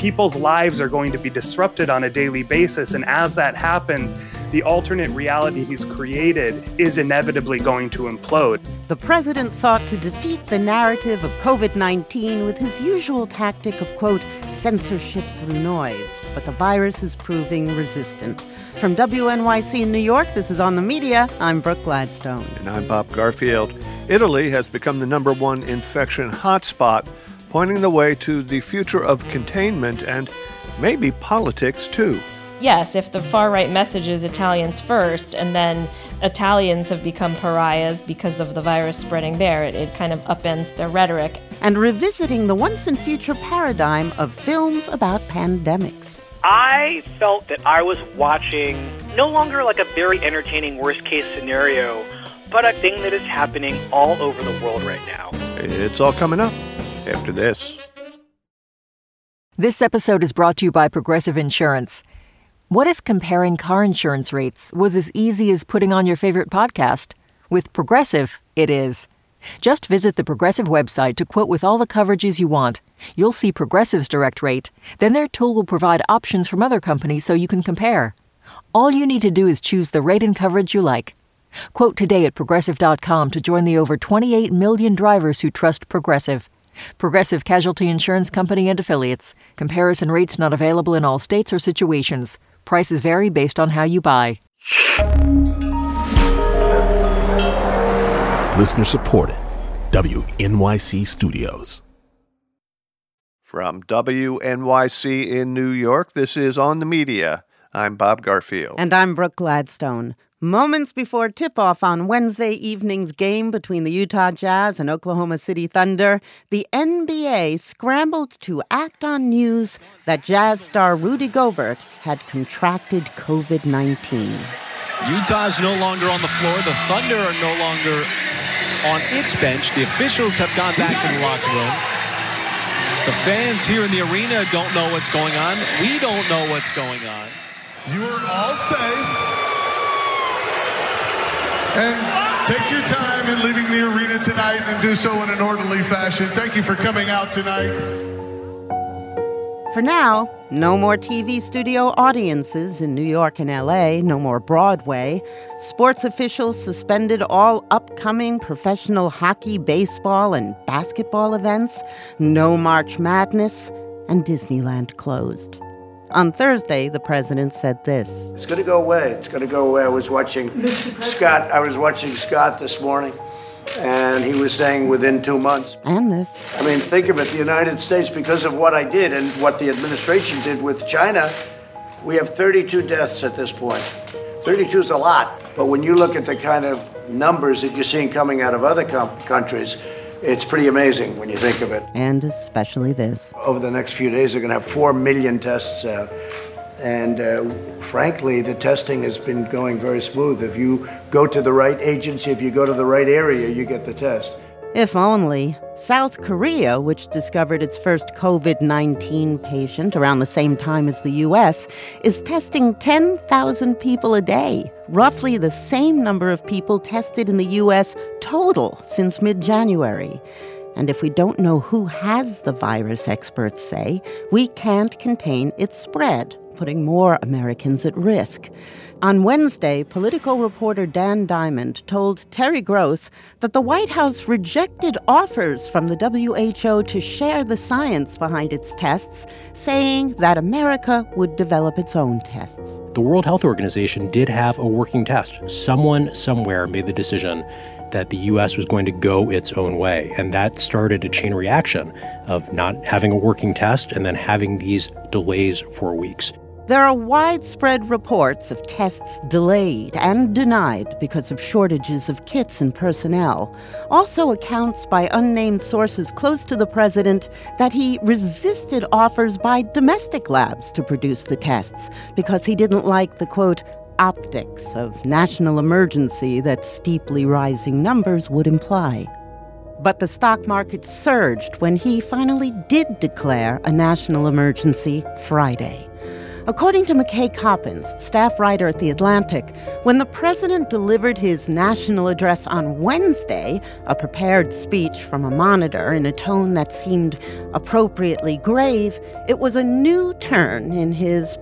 people's lives are going to be disrupted on a daily basis. And as that happens, the alternate reality he's created is inevitably going to implode. The president sought to defeat the narrative of COVID-19 with his usual tactic of, quote, censorship through noise. But the virus is proving resistant. From WNYC in New York, this is On the Media. I'm Brooke Gladstone. And I'm Bob Garfield. Italy has become the #1 infection hotspot, pointing the way to the future of containment and maybe politics, too. Yes, if the far-right message is Italians first, and then Italians have become pariahs because of the virus spreading there, it kind of upends their rhetoric. And revisiting the once-and-future paradigm of films about pandemics. I felt that I was watching no longer like a very entertaining worst-case scenario, but a thing that is happening all over the world right now. It's all coming up after this. This episode is brought to you by Progressive Insurance. What if comparing car insurance rates was as easy as putting on your favorite podcast? With Progressive, it is. Just visit the Progressive website to quote with all the coverages you want. You'll see Progressive's direct rate. Then their tool will provide options from other companies so you can compare. All you need to do is choose the rate and coverage you like. Quote today at Progressive.com to join the over 28 million drivers who trust Progressive. Progressive Casualty Insurance Company and Affiliates. Comparison rates not available in all states or situations. Prices vary based on how you buy. Listener supported. WNYC Studios. From WNYC in New York, this is On the Media. I'm Bob Garfield. And I'm Brooke Gladstone. Moments before tip-off on Wednesday evening's game between the Utah Jazz and Oklahoma City Thunder, the NBA scrambled to act on news that Jazz star Rudy Gobert had contracted COVID-19. Utah's no longer on the floor. The Thunder are no longer on its bench. The officials have gone back to the locker room. The fans here in the arena don't know what's going on. We don't know what's going on. You are all safe. And take your time in leaving the arena tonight and do so in an orderly fashion. Thank you for coming out tonight. For now, no more TV studio audiences in New York and LA, no more Broadway. Sports officials suspended all upcoming professional hockey, baseball, and basketball events. No March Madness, and Disneyland closed. On Thursday, the president said this. It's going to go away. It's going to go away. I was watching Scott this morning, and he was saying within 2 months. And this. I mean, think of it. The United States, because of what I did and what the administration did with China, we have 32 deaths at this point. 32 is a lot. But when you look at the kind of numbers that you're seeing coming out of other countries, it's pretty amazing when you think of it. And especially this. Over the next few days, they're going to have 4 million tests out. And frankly, the testing has been going very smooth. If you go to the right agency, if you go to the right area, you get the test. If only. South Korea, which discovered its first COVID-19 patient around the same time as the U.S., is testing 10,000 people a day, roughly the same number of people tested in the U.S. total since mid-January. And if we don't know who has the virus, experts say, we can't contain its spread, putting more Americans at risk. On Wednesday, political reporter Dan Diamond told Terry Gross that the White House rejected offers from the WHO to share the science behind its tests, saying that America would develop its own tests. The World Health Organization did have a working test. Someone somewhere made the decision that the U.S. was going to go its own way, and that started a chain reaction of not having a working test and then having these delays for weeks. There are widespread reports of tests delayed and denied because of shortages of kits and personnel. Also accounts by unnamed sources close to the president that he resisted offers by domestic labs to produce the tests because he didn't like the, quote, optics of national emergency that steeply rising numbers would imply. But the stock market surged when he finally did declare a national emergency Friday. According to McKay Coppins, staff writer at The Atlantic, when the president delivered his national address on Wednesday, a prepared speech from a monitor in a tone that seemed appropriately grave, it was a new turn in his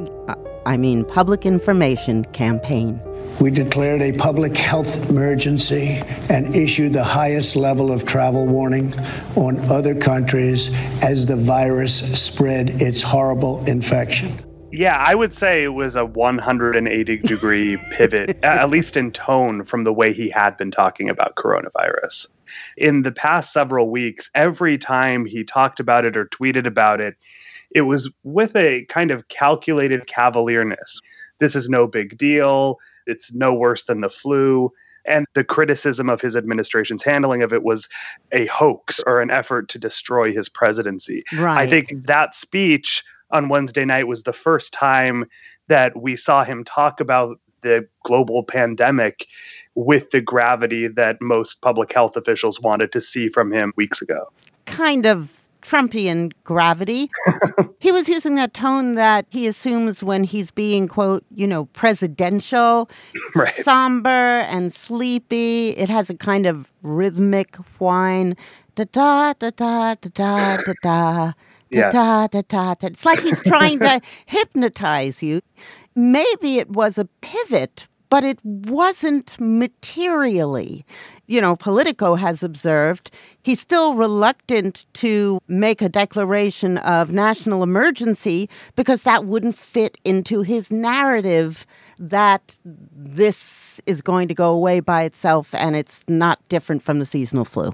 public information campaign. We declared a public health emergency and issued the highest level of travel warning on other countries as the virus spread its horrible infection. Yeah, I would say it was a 180-degree pivot, at least in tone, from the way he had been talking about coronavirus. In the past several weeks, every time he talked about it or tweeted about it, it was with a kind of calculated cavalierness. This is no big deal. It's no worse than the flu. And the criticism of his administration's handling of it was a hoax or an effort to destroy his presidency. Right. I think that speech on Wednesday night was the first time that we saw him talk about the global pandemic with the gravity that most public health officials wanted to see from him weeks ago. Kind of Trumpian gravity. He was using that tone that he assumes when he's being, quote, presidential, right. Somber and sleepy. It has a kind of rhythmic whine. Da-da, da-da, da-da, da-da. Yes. Da, da, da, da. It's like he's trying to hypnotize you. Maybe it was a pivot, but it wasn't materially. Politico has observed he's still reluctant to make a declaration of national emergency because that wouldn't fit into his narrative that this is going to go away by itself and it's not different from the seasonal flu.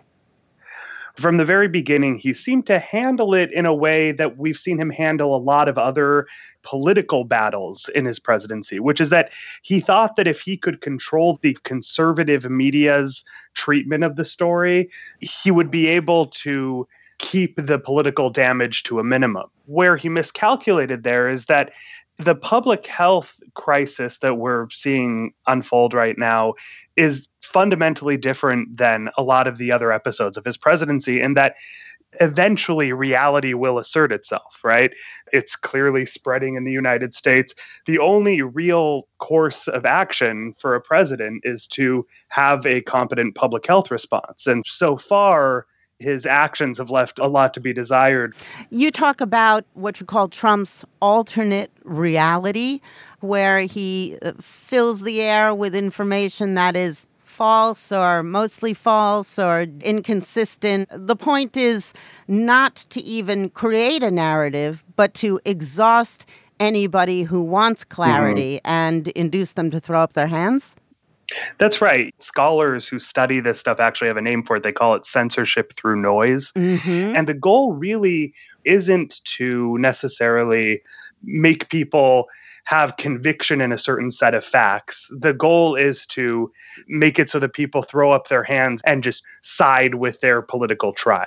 From the very beginning, he seemed to handle it in a way that we've seen him handle a lot of other political battles in his presidency, which is that he thought that if he could control the conservative media's treatment of the story, he would be able to keep the political damage to a minimum. Where he miscalculated there is that the public health crisis that we're seeing unfold right now is fundamentally different than a lot of the other episodes of his presidency, in that eventually reality will assert itself, right? It's clearly spreading in the United States. The only real course of action for a president is to have a competent public health response. And so far, his actions have left a lot to be desired. You talk about what you call Trump's alternate reality, where he fills the air with information that is false or mostly false or inconsistent. The point is not to even create a narrative, but to exhaust anybody who wants clarity and induce them to throw up their hands. That's right. Scholars who study this stuff actually have a name for it. They call it censorship through noise. And the goal really isn't to necessarily make people have conviction in a certain set of facts. The goal is to make it so that people throw up their hands and just side with their political tribe.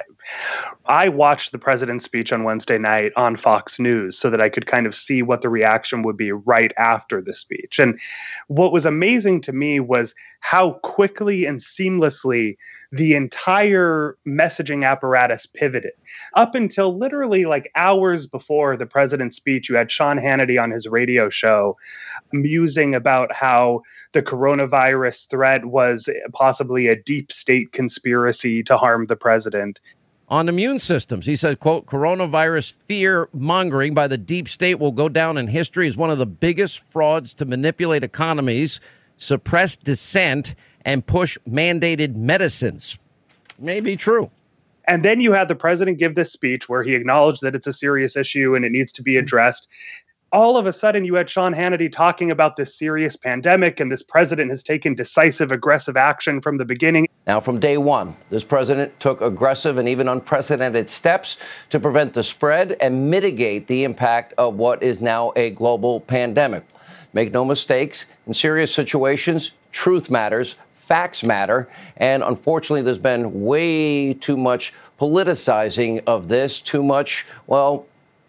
I watched the president's speech on Wednesday night on Fox News so that I could kind of see what the reaction would be right after the speech. And what was amazing to me was how quickly and seamlessly the entire messaging apparatus pivoted. Up until literally like hours before the president's speech, you had Sean Hannity on his radio show musing about how the coronavirus threat was possibly a deep state conspiracy to harm the president. On immune systems, he said, quote, coronavirus fear-mongering by the deep state will go down in history as one of the biggest frauds to manipulate economies, suppress dissent, and push mandated medicines. May be true. And then you had the president give this speech where he acknowledged that it's a serious issue and it needs to be addressed. All of a sudden, you had Sean Hannity talking about this serious pandemic, and this president has taken decisive, aggressive action from the beginning. Now, from day one, this president took aggressive and even unprecedented steps to prevent the spread and mitigate the impact of what is now a global pandemic. Make no mistakes, in serious situations, truth matters, facts matter, and unfortunately, there's been way too much politicizing of this, too much, well,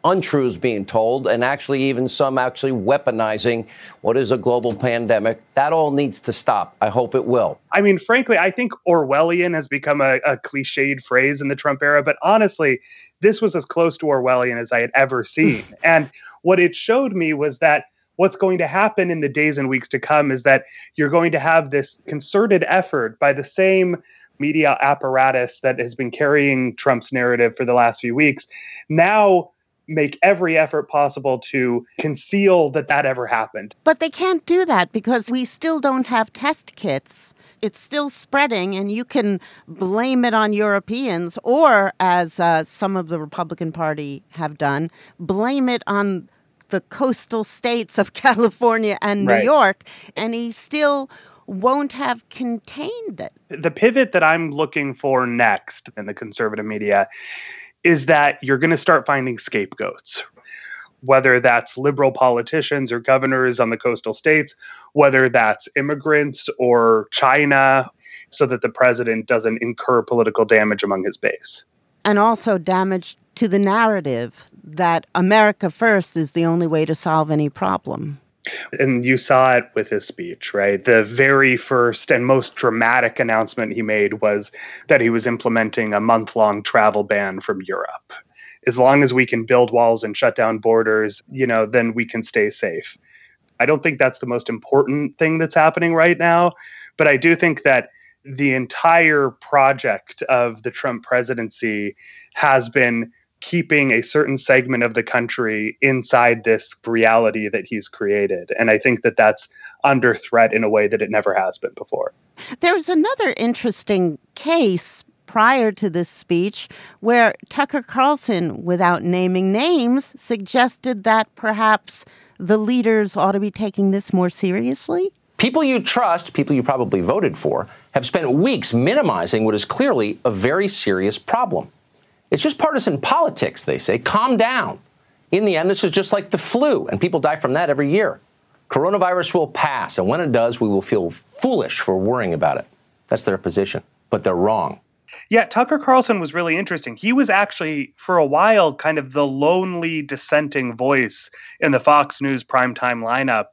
untruths being told, and actually even some actually weaponizing what is a global pandemic. That all needs to stop. I hope it will. I mean, frankly, I think Orwellian has become a cliched phrase in the Trump era, but honestly, this was as close to Orwellian as I had ever seen. And what it showed me was that what's going to happen in the days and weeks to come is that you're going to have this concerted effort by the same media apparatus that has been carrying Trump's narrative for the last few weeks, now make every effort possible to conceal that ever happened. But they can't do that because we still don't have test kits. It's still spreading, and you can blame it on Europeans or, as some of the Republican Party have done, blame it on the coastal states of California and New York, and he still won't have contained it. The pivot that I'm looking for next in the conservative media is that you're going to start finding scapegoats, whether that's liberal politicians or governors on the coastal states, whether that's immigrants or China, so that the president doesn't incur political damage among his base. And also damage to the narrative that America first is the only way to solve any problem. And you saw it with his speech, right? The very first and most dramatic announcement he made was that he was implementing a month-long travel ban from Europe. As long as we can build walls and shut down borders, then we can stay safe. I don't think that's the most important thing that's happening right now, but I do think that the entire project of the Trump presidency has been keeping a certain segment of the country inside this reality that he's created. And I think that that's under threat in a way that it never has been before. There's another interesting case prior to this speech where Tucker Carlson, without naming names, suggested that perhaps the leaders ought to be taking this more seriously. People you trust, people you probably voted for, have spent weeks minimizing what is clearly a very serious problem. It's just partisan politics, they say. Calm down. In the end, this is just like the flu, and people die from that every year. Coronavirus will pass, and when it does, we will feel foolish for worrying about it. That's their position, but they're wrong. Yeah, Tucker Carlson was really interesting. He was actually, for a while, kind of the lonely dissenting voice in the Fox News primetime lineup,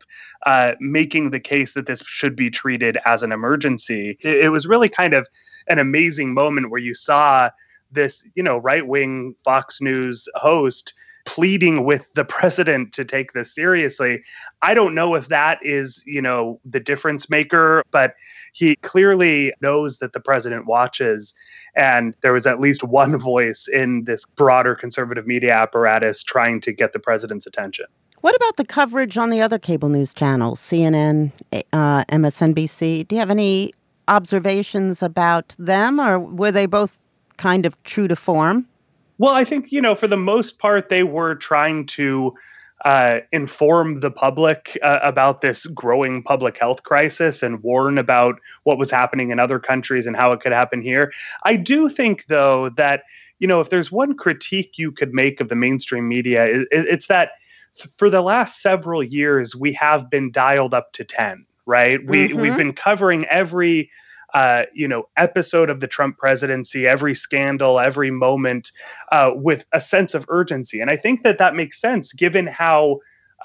making the case that this should be treated as an emergency. It was really kind of an amazing moment where you saw this, right-wing Fox News host pleading with the president to take this seriously. I don't know if that is, the difference maker, but he clearly knows that the president watches. And there was at least one voice in this broader conservative media apparatus trying to get the president's attention. What about the coverage on the other cable news channels, CNN, MSNBC? Do you have any observations about them, or were they both kind of true to form? Well, I think, for the most part, they were trying to inform the public about this growing public health crisis and warn about what was happening in other countries and how it could happen here. I do think, though, that, if there's one critique you could make of the mainstream media, it's that for the last several years, we have been dialed up to 10, right? We've been covering every episode of the Trump presidency, every scandal, every moment with a sense of urgency. And I think that makes sense given how,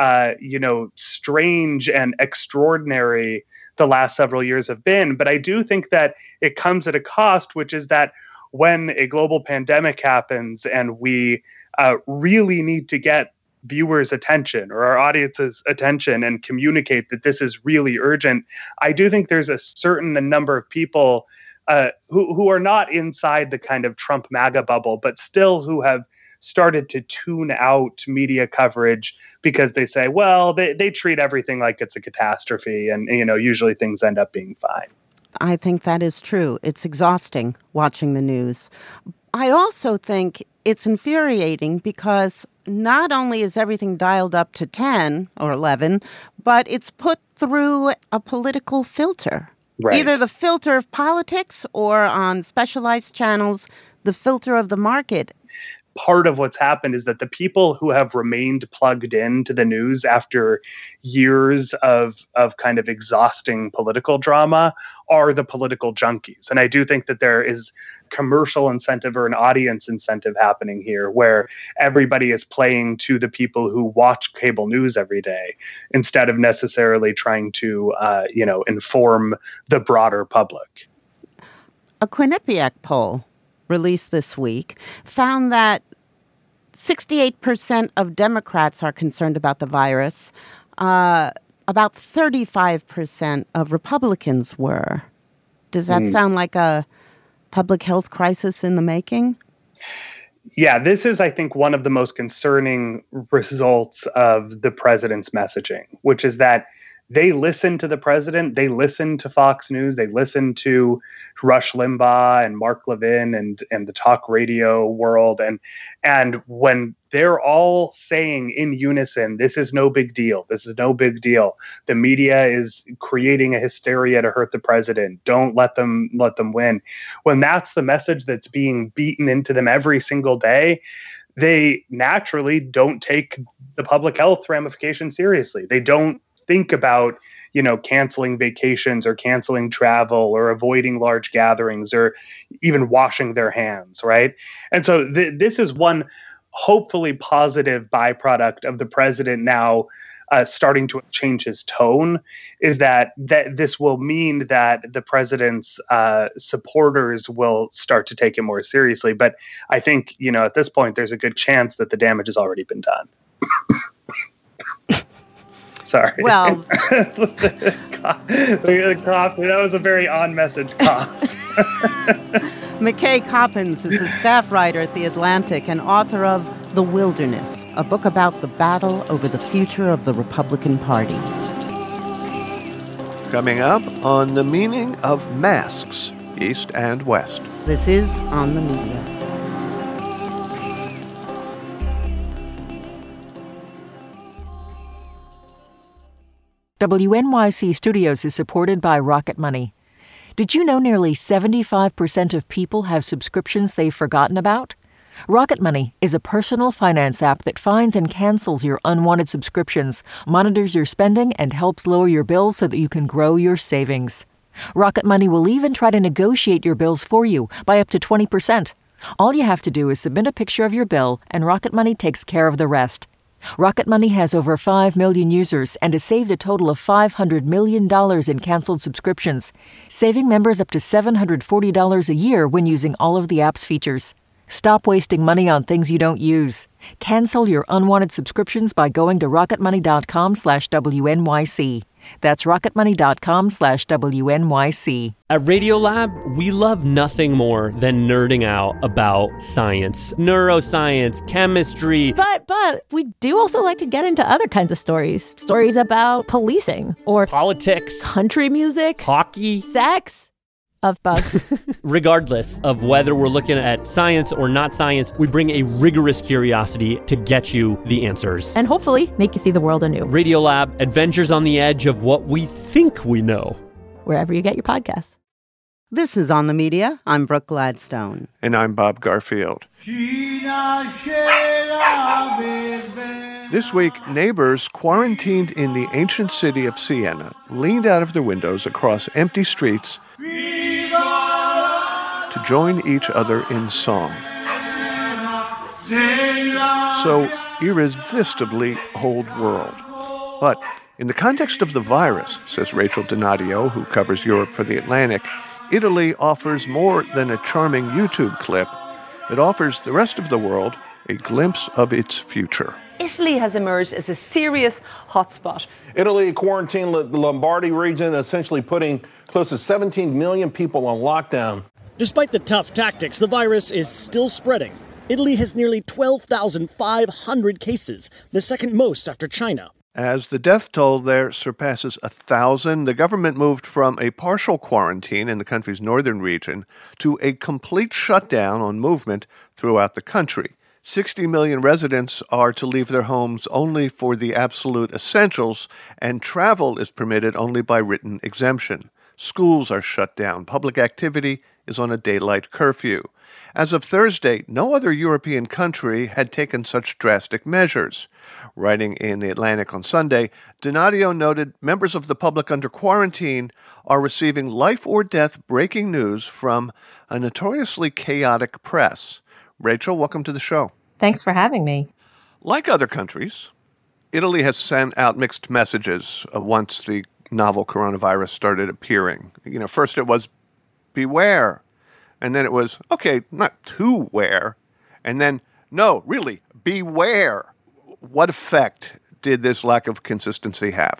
strange and extraordinary the last several years have been. But I do think that it comes at a cost, which is that when a global pandemic happens and we really need to get viewers' attention or our audience's attention and communicate that this is really urgent, I do think there's a certain number of people who are not inside the kind of Trump MAGA bubble, but still who have started to tune out media coverage because they say, well, they treat everything like it's a catastrophe and, usually things end up being fine. I think that is true. It's exhausting watching the news. I also think it's infuriating because not only is everything dialed up to 10 or 11, but it's put through a political filter. Right. Either the filter of politics or on specialized channels, the filter of the market. part of what's happened is that the people who have remained plugged into the news after years of kind of exhausting political drama are the political junkies. And I do think that there is commercial incentive or an audience incentive happening here where everybody is playing to the people who watch cable news every day instead of necessarily trying to, inform the broader public. A Quinnipiac poll released this week found that 68% of Democrats are concerned about the virus. About 35% of Republicans were. Does that sound like a public health crisis in the making? Yeah, this is, I think, one of the most concerning results of the president's messaging, which is that they listen to the president, they listen to Fox News, they listen to Rush Limbaugh and Mark Levin and the talk radio world. And when they're all saying in unison, this is no big deal, this is no big deal. The media is creating a hysteria to hurt the president. Don't let them win. When that's the message that's being beaten into them every single day, they naturally don't take the public health ramifications seriously. They don't think about, canceling vacations or canceling travel or avoiding large gatherings or even washing their hands, right? And so this is one hopefully positive byproduct of the president now starting to change his tone, is that this will mean that the president's supporters will start to take it more seriously. But I think, at this point, there's a good chance that the damage has already been done. Sorry. Well, the cough. That was a very on-message cough. McKay Coppins is a staff writer at The Atlantic and author of The Wilderness, a book about the battle over the future of the Republican Party. Coming up on the meaning of masks, East and West. This is On the Media. WNYC Studios is supported by Rocket Money. Did you know nearly 75% of people have subscriptions they've forgotten about? Rocket Money is a personal finance app that finds and cancels your unwanted subscriptions, monitors your spending, and helps lower your bills so that you can grow your savings. Rocket Money will even try to negotiate your bills for you by up to 20%. All you have to do is submit a picture of your bill, and Rocket Money takes care of the rest. Rocket Money has over 5 million users and has saved a total of $500 million in canceled subscriptions, saving members up to $740 a year when using all of the app's features. Stop wasting money on things you don't use. Cancel your unwanted subscriptions by going to rocketmoney.com/WNYC. That's rocketmoney.com/WNYC. At Radiolab, we love nothing more than nerding out about science, neuroscience, chemistry. But we do also like to get into other kinds of stories. Stories about policing or politics, country music, hockey, sex. Of bugs. Regardless of whether we're looking at science or not science, we bring a rigorous curiosity to get you the answers. And hopefully make you see the world anew. Radiolab, adventures on the edge of what we think we know. Wherever you get your podcasts. This is On the Media. I'm Brooke Gladstone. And I'm Bob Garfield. This week, neighbors quarantined in the ancient city of Siena leaned out of their windows across empty streets to join each other in song. So irresistibly old world. But in the context of the virus, says Rachel Donadio, who covers Europe for The Atlantic, Italy offers more than a charming YouTube clip. It offers the rest of the world a glimpse of its future. Italy has emerged as a serious hotspot. Italy quarantined the Lombardy region, essentially putting close to 17 million people on lockdown. Despite the tough tactics, the virus is still spreading. Italy has nearly 12,500 cases, the second most after China. As the death toll there surpasses 1,000, the government moved from a partial quarantine in the country's northern region to a complete shutdown on movement throughout the country. 60 million residents are to leave their homes only for the absolute essentials, and travel is permitted only by written exemption. Schools are shut down. Public activity is on a daylight curfew. As of Thursday, no other European country had taken such drastic measures. Writing in The Atlantic on Sunday, Donadio noted members of the public under quarantine are receiving life-or-death breaking news from a notoriously chaotic press. Rachel, welcome to the show. Thanks for having me. Like other countries, Italy has sent out mixed messages once the novel coronavirus started appearing. First it was beware, and then it was, okay, not to wear, and then, no, really, beware. What effect did this lack of consistency have?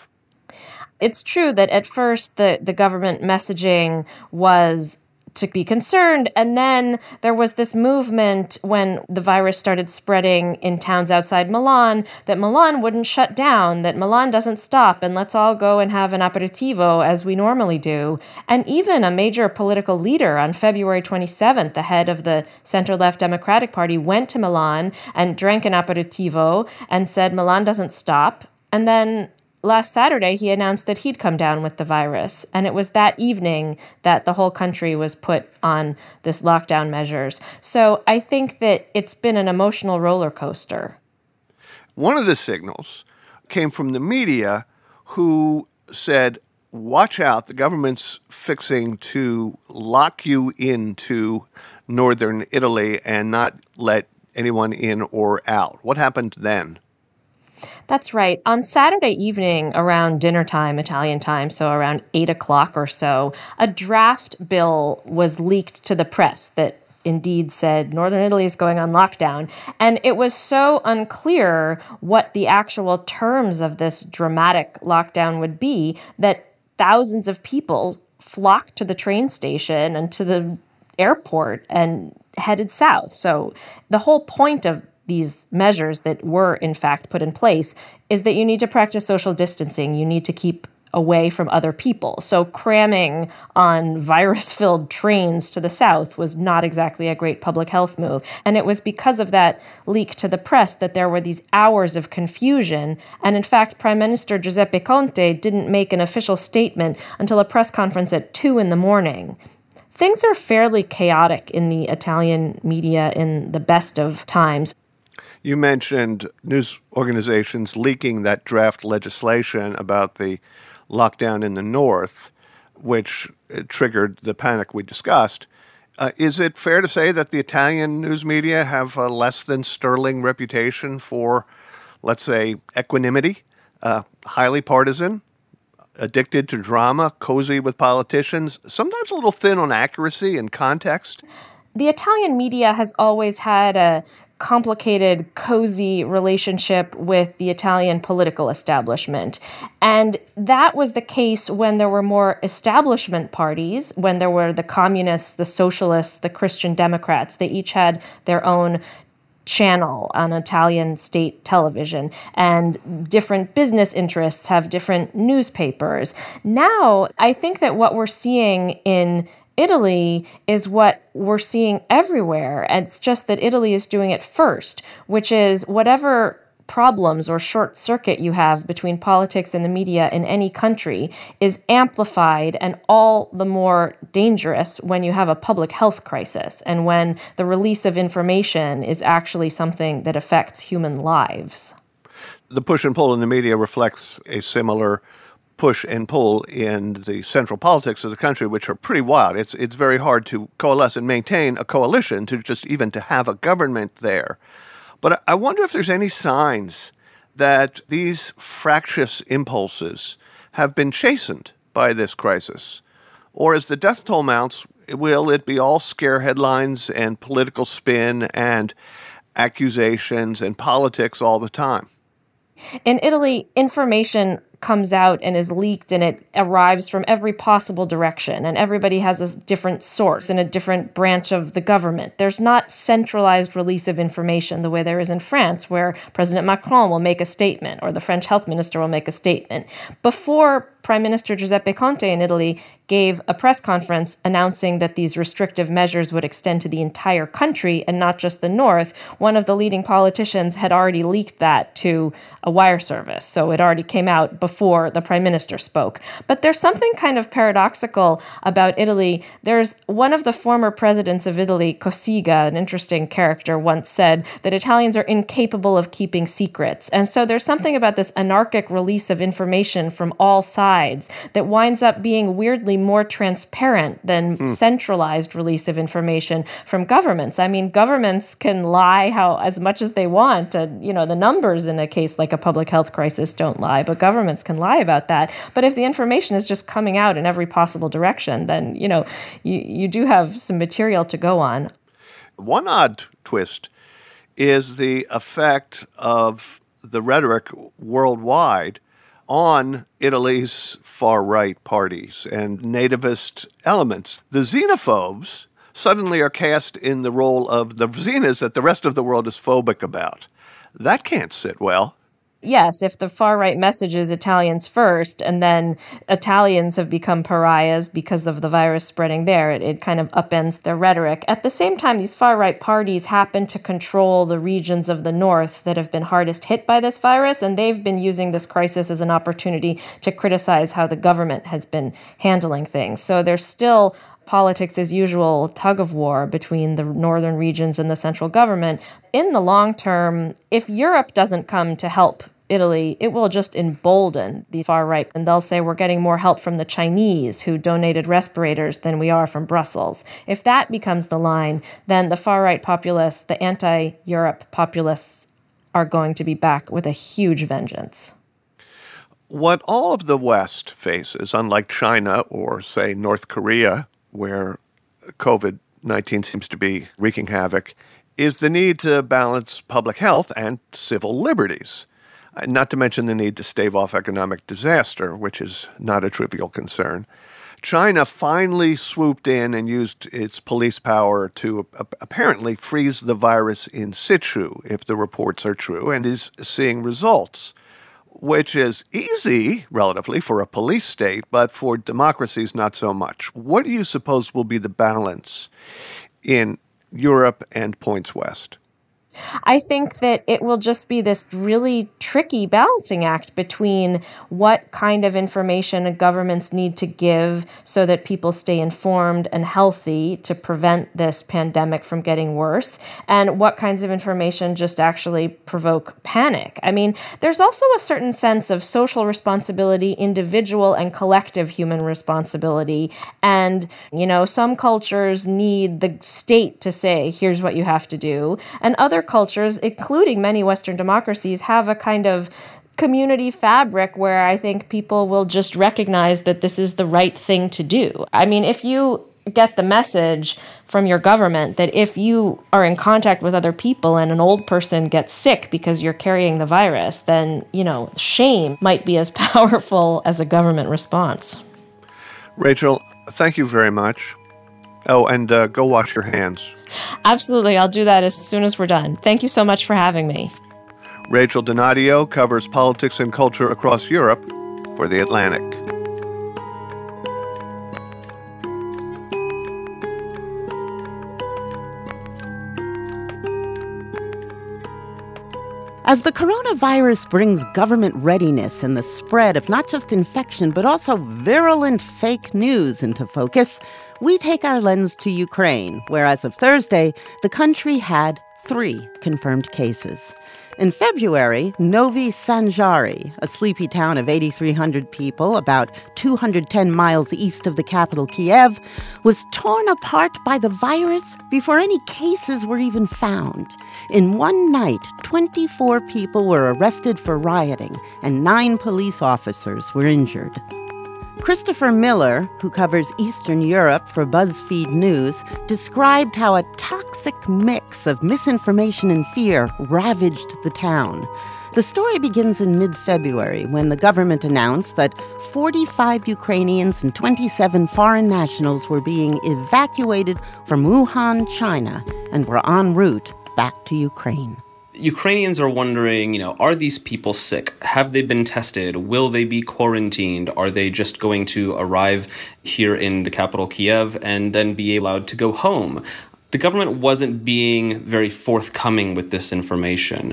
It's true that at first the government messaging was to be concerned, and then there was this movement when the virus started spreading in towns outside Milan that Milan wouldn't shut down, that Milan doesn't stop, and let's all go and have an aperitivo as we normally do. And even a major political leader on February 27th, the head of the center-left Democratic Party, went to Milan and drank an aperitivo and said Milan doesn't stop. And then last Saturday, he announced that he'd come down with the virus. And it was that evening that the whole country was put on this lockdown measures. So I think that it's been an emotional roller coaster. One of the signals came from the media, who said, watch out, the government's fixing to lock you into northern Italy and not let anyone in or out. What happened then? That's right. On Saturday evening around dinner time, Italian time, so around 8 o'clock or so, a draft bill was leaked to the press that indeed said Northern Italy is going on lockdown. And it was so unclear what the actual terms of this dramatic lockdown would be that thousands of people flocked to the train station and to the airport and headed south. So the whole point of these measures that were, in fact, put in place is that you need to practice social distancing. You need to keep away from other people. So cramming on virus-filled trains to the south was not exactly a great public health move. And it was because of that leak to the press that there were these hours of confusion. And in fact, Prime Minister Giuseppe Conte didn't make an official statement until a press conference at 2 a.m. Things are fairly chaotic in the Italian media in the best of times. You mentioned news organizations leaking that draft legislation about the lockdown in the north, which triggered the panic we discussed. Is it fair to say that the Italian news media have a less than sterling reputation for, let's say, equanimity, highly partisan, addicted to drama, cozy with politicians, sometimes a little thin on accuracy and context? The Italian media has always had a complicated, cozy relationship with the Italian political establishment. And that was the case when there were more establishment parties, when there were the communists, the socialists, the Christian Democrats. They each had their own channel on Italian state television, and different business interests have different newspapers. Now, I think that what we're seeing in Italy is what we're seeing everywhere. And it's just that Italy is doing it first, which is whatever problems or short circuit you have between politics and the media in any country is amplified and all the more dangerous when you have a public health crisis and when the release of information is actually something that affects human lives. The push and pull in the media reflects a similar push and pull in the central politics of the country, which are pretty wild. It's very hard to coalesce and maintain a coalition, to just even to have a government there. But I wonder if there's any signs that these fractious impulses have been chastened by this crisis. Or as the death toll mounts, will it be all scare headlines and political spin and accusations and politics all the time? In Italy, information comes out and is leaked, and it arrives from every possible direction, and everybody has a different source in a different branch of the government. There's not centralized release of information the way there is in France, where President Macron will make a statement or the French health minister will make a statement. Before Prime Minister Giuseppe Conte in Italy gave a press conference announcing that these restrictive measures would extend to the entire country and not just the north, one of the leading politicians had already leaked that to a wire service. So it already came out before the prime minister spoke. But there's something kind of paradoxical about Italy. There's one of the former presidents of Italy, Cossiga, an interesting character, once said that Italians are incapable of keeping secrets. And so there's something about this anarchic release of information from all sides that winds up being weirdly more transparent than centralized release of information from governments. I mean, governments can lie as much as they want. The numbers in a case like a public health crisis don't lie, but governments can lie about that. But if the information is just coming out in every possible direction, then, you do have some material to go on. One odd twist is the effect of the rhetoric worldwide on Italy's far-right parties and nativist elements. The xenophobes suddenly are cast in the role of the xenas that the rest of the world is phobic about. That can't sit well. Yes, if the far-right message is Italians first, and then Italians have become pariahs because of the virus spreading there, it kind of upends their rhetoric. At the same time, these far-right parties happen to control the regions of the north that have been hardest hit by this virus, and they've been using this crisis as an opportunity to criticize how the government has been handling things. So there's still politics as usual, tug of war between the northern regions and the central government. In the long term, if Europe doesn't come to help Italy, it will just embolden the far right. And they'll say we're getting more help from the Chinese who donated respirators than we are from Brussels. If that becomes the line, then the far right populists, the anti-Europe populists, are going to be back with a huge vengeance. What all of the West faces, unlike China or, say, North Korea, where COVID-19 seems to be wreaking havoc, is the need to balance public health and civil liberties, not to mention the need to stave off economic disaster, which is not a trivial concern. China finally swooped in and used its police power to apparently freeze the virus in situ, if the reports are true, and is seeing results, which is easy, relatively, for a police state, but for democracies, not so much. What do you suppose will be the balance in Europe and points west? I think that it will just be this really tricky balancing act between what kind of information governments need to give so that people stay informed and healthy to prevent this pandemic from getting worse, and what kinds of information just actually provoke panic. I mean, there's also a certain sense of social responsibility, individual and collective human responsibility. And, some cultures need the state to say, here's what you have to do. And other cultures, including many Western democracies, have a kind of community fabric where I think people will just recognize that this is the right thing to do. I mean, if you get the message from your government that if you are in contact with other people and an old person gets sick because you're carrying the virus, then, shame might be as powerful as a government response. Rachel, thank you very much. Oh, and go wash your hands. Absolutely. I'll do that as soon as we're done. Thank you so much for having me. Rachel Donadio covers politics and culture across Europe for The Atlantic. As the coronavirus brings government readiness and the spread of not just infection, but also virulent fake news into focus, we take our lens to Ukraine, where as of Thursday, the country had 3 confirmed cases. In February, Novi Sanjari, a sleepy town of 8,300 people about 210 miles east of the capital Kiev, was torn apart by the virus before any cases were even found. In one night, 24 people were arrested for rioting and 9 police officers were injured. Christopher Miller, who covers Eastern Europe for BuzzFeed News, described how a toxic mix of misinformation and fear ravaged the town. The story begins in mid-February when the government announced that 45 Ukrainians and 27 foreign nationals were being evacuated from Wuhan, China, and were en route back to Ukraine. Ukrainians are wondering, are these people sick? Have they been tested? Will they be quarantined? Are they just going to arrive here in the capital, Kiev, and then be allowed to go home? The government wasn't being very forthcoming with this information.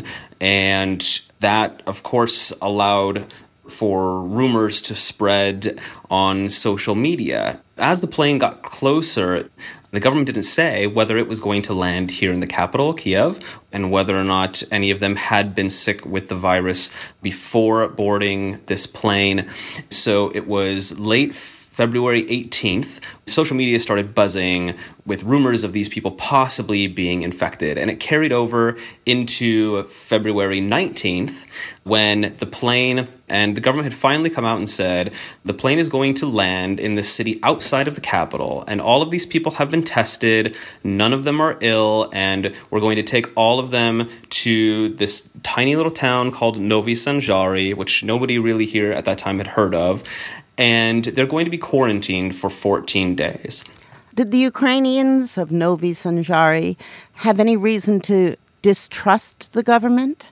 And that, of course, allowed for rumors to spread on social media. As the plane got closer, the government didn't say whether it was going to land here in the capital, Kiev, and whether or not any of them had been sick with the virus before boarding this plane. So it was late February 18th, social media started buzzing with rumors of these people possibly being infected. And it carried over into February 19th when the plane and the government had finally come out and said the plane is going to land in the city outside of the capital. And all of these people have been tested. None of them are ill. And we're going to take all of them to this tiny little town called Novi Sanzhari, which nobody really here at that time had heard of. And they're going to be quarantined for 14 days. Did the Ukrainians of Novi Sanzhari have any reason to distrust the government?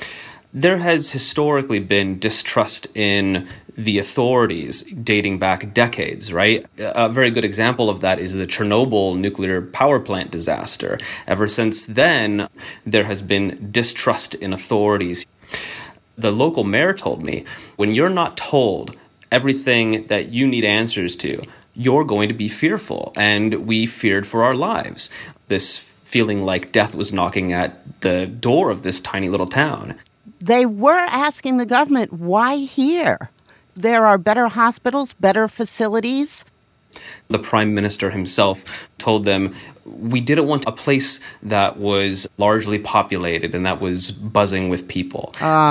There has historically been distrust in the authorities dating back decades, right? A very good example of that is the Chernobyl nuclear power plant disaster. Ever since then, there has been distrust in authorities. The local mayor told me, when you're not told everything that you need answers to, you're going to be fearful. And we feared for our lives. This feeling like death was knocking at the door of this tiny little town. They were asking the government, why here? There are better hospitals, better facilities. The prime minister himself told them, we didn't want a place that was largely populated and that was buzzing with people.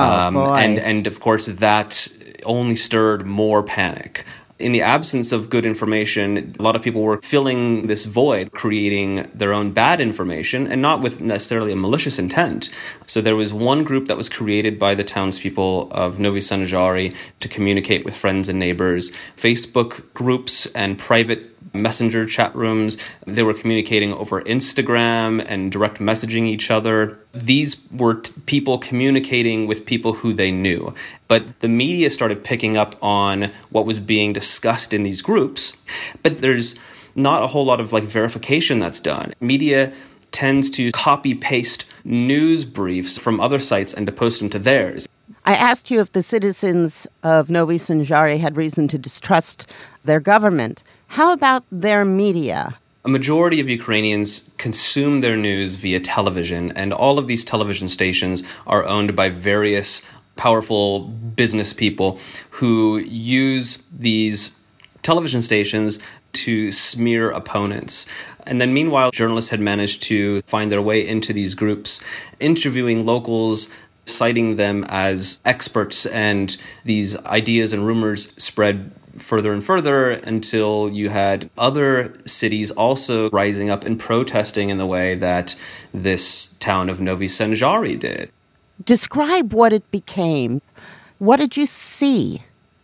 And of course, that only stirred more panic. In the absence of good information, a lot of people were filling this void, creating their own bad information, and not with necessarily a malicious intent. So there was one group that was created by the townspeople of Novi Sanzhari to communicate with friends and neighbors. Facebook groups and private messenger chat rooms, they were communicating over Instagram and direct messaging each other. These were people communicating with people who they knew. But the media started picking up on what was being discussed in these groups. But there's not a whole lot of verification that's done. Media tends to copy-paste news briefs from other sites and to post them to theirs. I asked you if the citizens of Novi Sanzhari had reason to distrust their government. How about their media? A majority of Ukrainians consume their news via television, and all of these television stations are owned by various powerful business people who use these television stations to smear opponents. And then meanwhile, journalists had managed to find their way into these groups, interviewing locals, citing them as experts, and these ideas and rumors spread further and further until you had other cities also rising up and protesting in the way that this town of Novi Sanzhari did. Describe what it became. What did you see?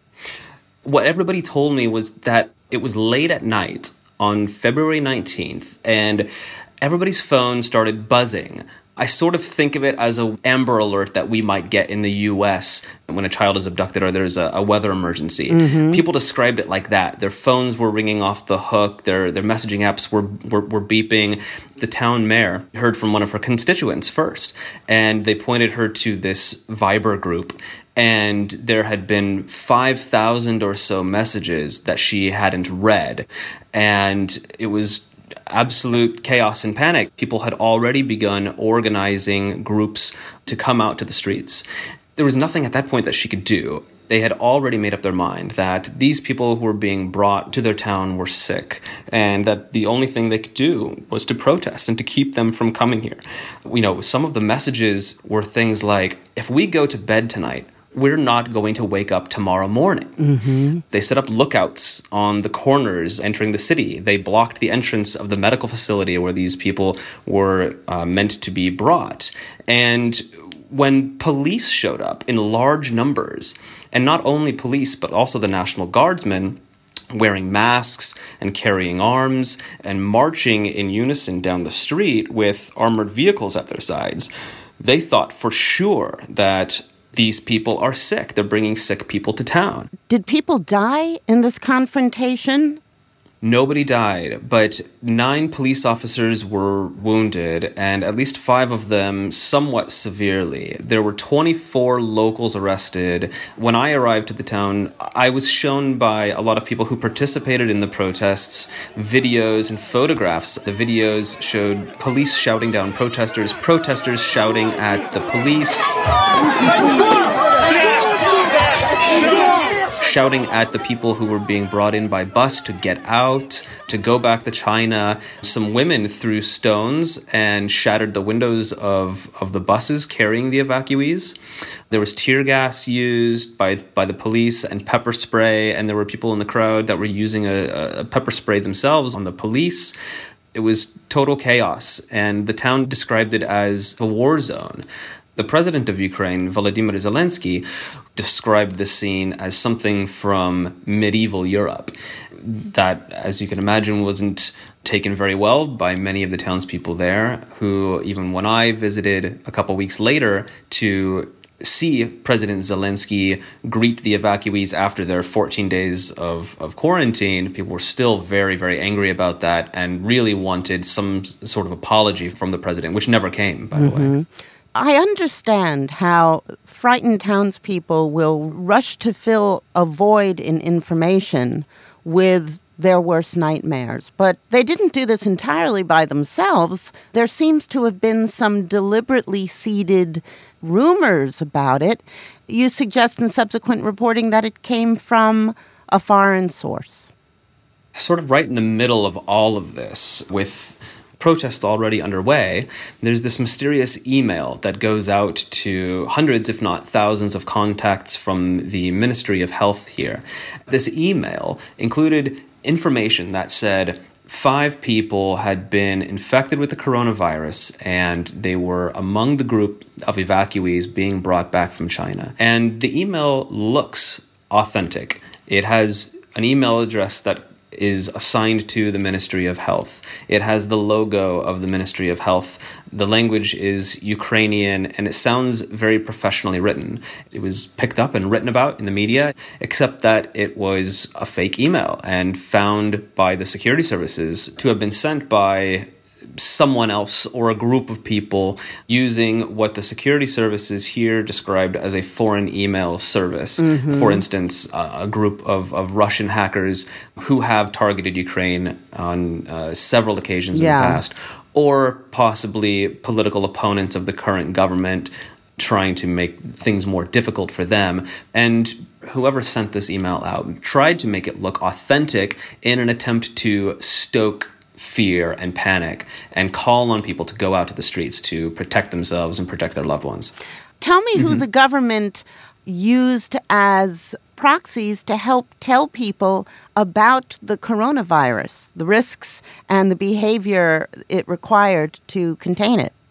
What everybody told me was that it was late at night on February 19th, and everybody's phone started buzzing. I sort of think of it as an Amber Alert that we might get in the U.S. when a child is abducted or there's a weather emergency. Mm-hmm. People described it like that. Their phones were ringing off the hook. Their messaging apps were beeping. The town mayor heard from one of her constituents first, and they pointed her to this Viber group. And there had been 5,000 or so messages that she hadn't read. And it was absolute chaos and panic. People had already begun organizing groups to come out to the streets. There was nothing at that point that she could do. They had already made up their mind that these people who were being brought to their town were sick, and that the only thing they could do was to protest and to keep them from coming here. Some of the messages were things like, if we go to bed tonight, we're not going to wake up tomorrow morning. Mm-hmm. They set up lookouts on the corners entering the city. They blocked the entrance of the medical facility where these people were meant to be brought. And when police showed up in large numbers, and not only police, but also the National Guardsmen, wearing masks and carrying arms and marching in unison down the street with armored vehicles at their sides, They thought for sure that these people are sick. They're bringing sick people to town. Did people die in this confrontation? Nobody died, but 9 police officers were wounded, and at least 5 of them somewhat severely. There were 24 locals arrested. When I arrived to the town, I was shown by a lot of people who participated in the protests videos and photographs. The videos showed police shouting down protesters, protesters shouting at the police, shouting at the people who were being brought in by bus to get out, to go back to China. Some women threw stones and shattered the windows of the buses carrying the evacuees. There was tear gas used by the police and pepper spray, and there were people in the crowd that were using a pepper spray themselves on the police. It was total chaos, and the town described it as a war zone. The president of Ukraine, Volodymyr Zelensky, described this scene as something from medieval Europe. That, as you can imagine, wasn't taken very well by many of the townspeople there, who, even when I visited a couple weeks later to see President Zelensky greet the evacuees after their 14 days of quarantine, people were still very, very angry about that and really wanted some sort of apology from the president, which never came, by the way. I understand how frightened townspeople will rush to fill a void in information with their worst nightmares. But they didn't do this entirely by themselves. There seems to have been some deliberately seeded rumors about it. You suggest in subsequent reporting that it came from a foreign source. Sort of right in the middle of all of this, with protests already underway, there's this mysterious email that goes out to hundreds, if not thousands, of contacts from the Ministry of Health here. This email included information that said 5 people had been infected with the coronavirus, and they were among the group of evacuees being brought back from China. And the email looks authentic. It has an email address that is assigned to the Ministry of Health. It has the logo of the Ministry of Health. The language is Ukrainian, and it sounds very professionally written. It was picked up and written about in the media, except that it was a fake email and found by the security services to have been sent by someone else or a group of people using what the security services here described as a foreign email service. For instance, a group of Russian hackers who have targeted Ukraine on several occasions in the past, or possibly political opponents of the current government trying to make things more difficult for them. And whoever sent this email out tried to make it look authentic in an attempt to stoke fear and panic and call on people to go out to the streets to protect themselves and protect their loved ones. Tell me who the government used as proxies to help tell people about the coronavirus, the risks and the behavior it required to contain it.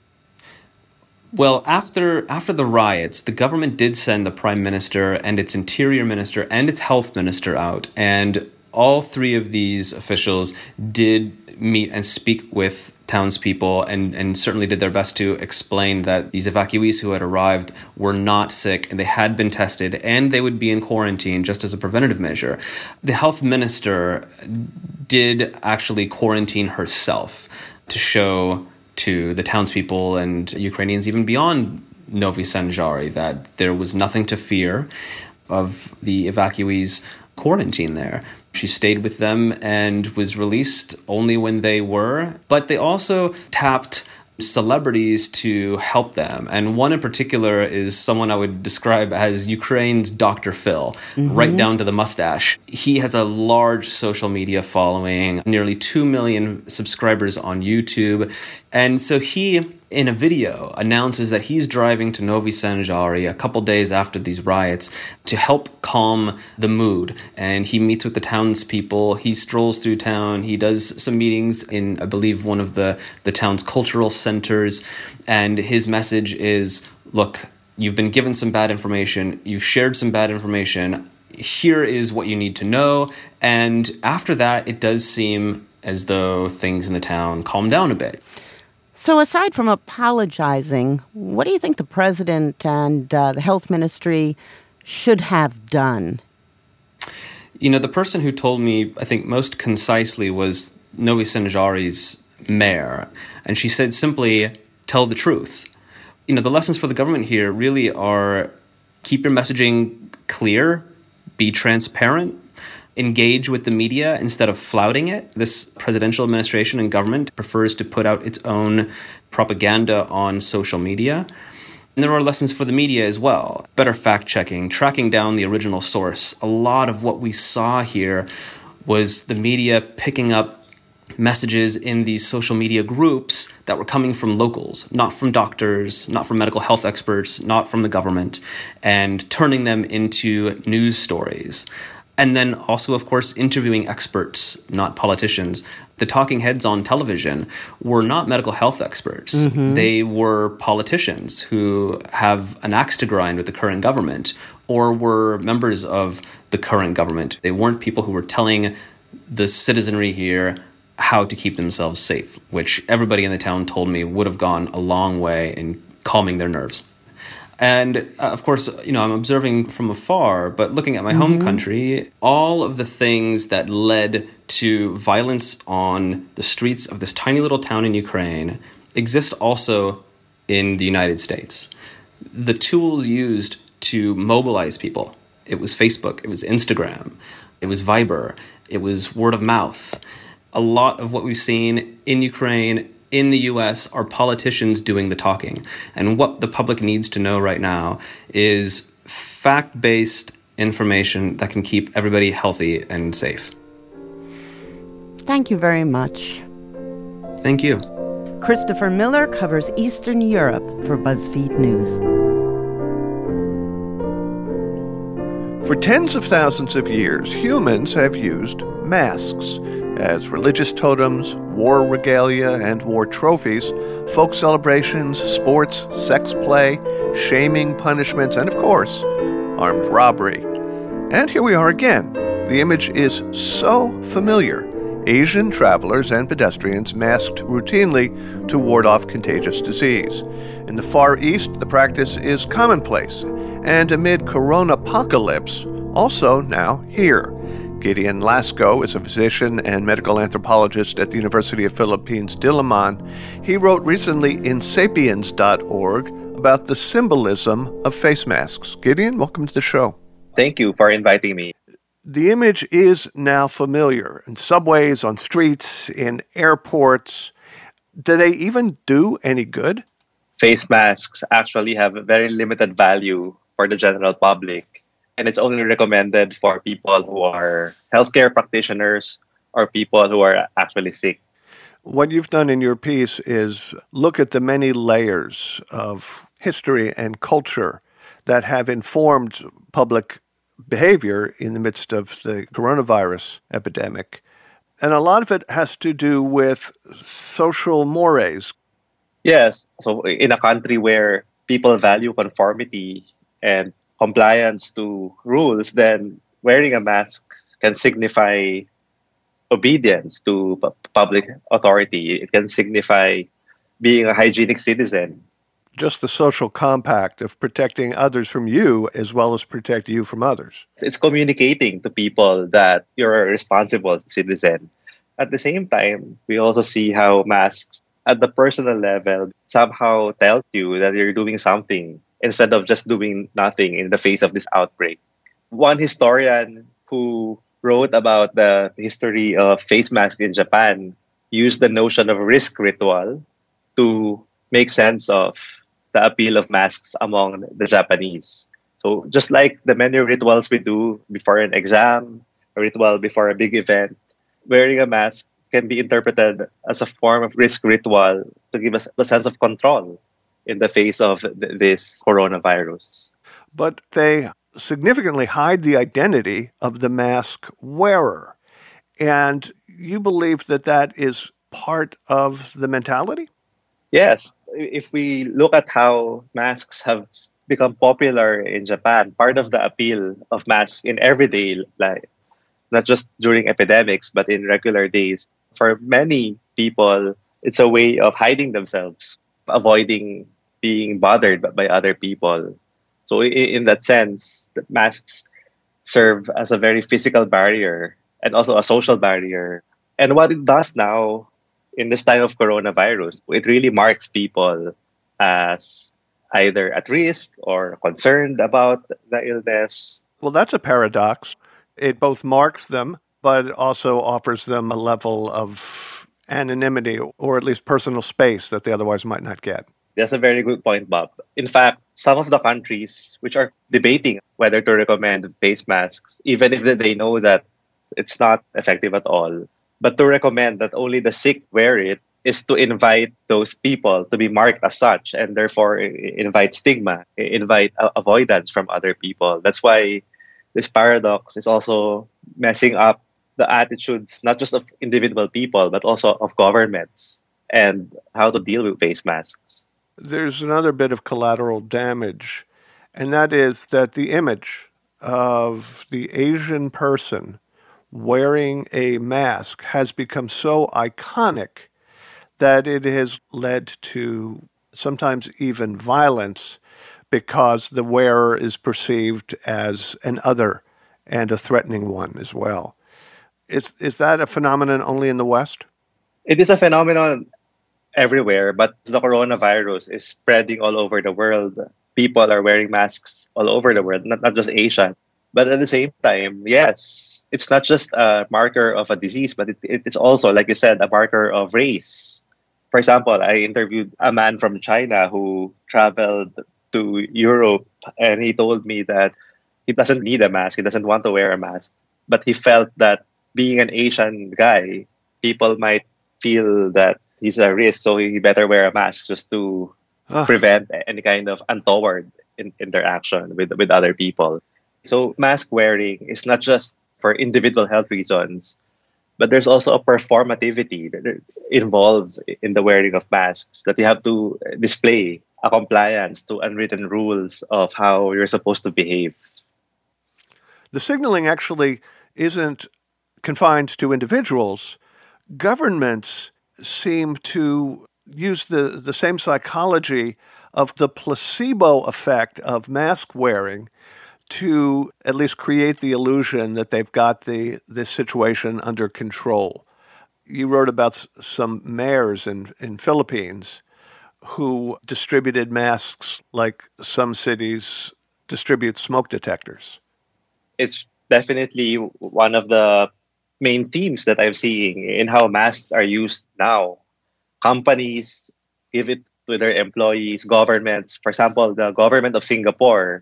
Well, after the riots, the government did send the prime minister and its interior minister and its health minister out, and all 3 of these officials did meet and speak with townspeople and certainly did their best to explain that these evacuees who had arrived were not sick and they had been tested and they would be in quarantine just as a preventative measure. The health minister did actually quarantine herself to show to the townspeople and Ukrainians even beyond Novi Sanzhari that there was nothing to fear of the evacuees' quarantine there. She stayed with them and was released only when they were, but they also tapped celebrities to help them. And one in particular is someone I would describe as Ukraine's Dr. Phil, right down to the mustache. He has a large social media following, nearly 2 million subscribers on YouTube. And so he, in a video, announces that he's driving to Novi Sanzhari a couple days after these riots to help calm the mood. And he meets with the townspeople. He strolls through town. He does some meetings in, I believe, one of the town's cultural centers. And his message is, look, you've been given some bad information. You've shared some bad information. Here is what you need to know. And after that, it does seem as though things in the town calm down a bit. So aside from apologizing, what do you think the president and the health ministry should have done? You know, the person who told me, I think, most concisely was Novi Sanjari's mayor. And she said simply, tell the truth. You know, the lessons for the government here really are keep your messaging clear, be transparent, engage with the media instead of flouting it. This presidential administration and government prefers to put out its own propaganda on social media. And there are lessons for the media as well. Better fact-checking, tracking down the original source. A lot of what we saw here was the media picking up messages in these social media groups that were coming from locals, not from doctors, not from medical health experts, not from the government, and turning them into news stories. And then also, of course, interviewing experts, not politicians. The talking heads on television were not medical health experts. Mm-hmm. They were politicians who have an axe to grind with the current government or were members of the current government. They weren't people who were telling the citizenry here how to keep themselves safe, which everybody in the town told me would have gone a long way in calming their nerves. And of course, you know, I'm observing from afar, but looking at my home country, all of the things that led to violence on the streets of this tiny little town in Ukraine exist also in the United States. The tools used to mobilize people, it was Facebook, it was Instagram, it was Viber, it was word of mouth. A lot of what we've seen in Ukraine, in the U.S., are politicians doing the talking. And what the public needs to know right now is fact-based information that can keep everybody healthy and safe. Thank you very much. Thank you. Christopher Miller covers Eastern Europe for BuzzFeed News. For tens of thousands of years, humans have used masks as religious totems, war regalia, and war trophies, folk celebrations, sports, sex play, shaming, punishments, and, of course, armed robbery. And here we are again. The image is so familiar. Asian travelers and pedestrians masked routinely to ward off contagious disease. In the Far East, the practice is commonplace, and amid coronapocalypse, also now here. Gideon Lasco is a physician and medical anthropologist at the University of Philippines, Diliman. He wrote recently in Sapiens.org about the symbolism of face masks. Gideon, welcome to the show. Thank you for inviting me. The image is now familiar in subways, on streets, in airports. Do they even do any good? Face masks actually have a very limited value for the general public. And it's only recommended for people who are healthcare practitioners or people who are actually sick. What you've done in your piece is look at the many layers of history and culture that have informed public behavior in the midst of the coronavirus epidemic. And a lot of it has to do with social mores. Yes. So in a country where people value conformity and compliance to rules, then wearing a mask can signify obedience to public authority. It can signify being a hygienic citizen. Just the social compact of protecting others from you as well as protect you from others. It's communicating to people that you're a responsible citizen. At the same time, we also see how masks at the personal level somehow tells you that you're doing something instead of just doing nothing in the face of this outbreak. One historian who wrote about the history of face masks in Japan used the notion of risk ritual to make sense of the appeal of masks among the Japanese. So just like the many rituals we do before an exam, a ritual before a big event, wearing a mask can be interpreted as a form of risk ritual to give us a sense of control in the face of this coronavirus. But they significantly hide the identity of the mask wearer. And you believe that that is part of the mentality? Yes. If we look at how masks have become popular in Japan, part of the appeal of masks in everyday life, not just during epidemics, but in regular days, for many people, It's a way of hiding themselves, avoiding being bothered by other people. So in that sense, the masks serve as a very physical barrier and also a social barrier. And what it does now in this time of coronavirus, it really marks people as either at risk or concerned about the illness. Well, that's a paradox. It both marks them, but it also offers them a level of anonymity or at least personal space that they otherwise might not get. That's a very good point, Bob. In fact, some of the countries which are debating whether to recommend face masks, even if they know that it's not effective at all, but to recommend that only the sick wear it, is to invite those people to be marked as such, and therefore invite stigma, invite avoidance from other people. That's why this paradox is also messing up the attitudes, not just of individual people, but also of governments and how to deal with face masks. There's another bit of collateral damage, and that is that the image of the Asian person wearing a mask has become so iconic that it has led to sometimes even violence because the wearer is perceived as an other and a threatening one as well. Is that a phenomenon only in the West? It is a phenomenon everywhere, but the coronavirus is spreading all over the world. People are wearing masks all over the world, not just Asia. But at the same time, yes, it's not just a marker of a disease, but it is also, like you said, a marker of race. For example, I interviewed a man from China who traveled to Europe, and he told me that he doesn't need a mask, he doesn't want to wear a mask, but he felt that being an Asian guy, people might feel that he's a risk, so he better wear a mask just to prevent any kind of untoward interaction with other people. So mask wearing is not just for individual health reasons, but there's also a performativity involved in the wearing of masks, that you have to display a compliance to unwritten rules of how you're supposed to behave. The signaling actually isn't confined to individuals. Governments seem to use the same psychology of the placebo effect of mask wearing to at least create the illusion that they've got this situation under control. You wrote about some mayors in Philippines who distributed masks like some cities distribute smoke detectors. It's definitely one of the main themes that I'm seeing in how masks are used now. Companies give it to their employees, governments. For example, the government of Singapore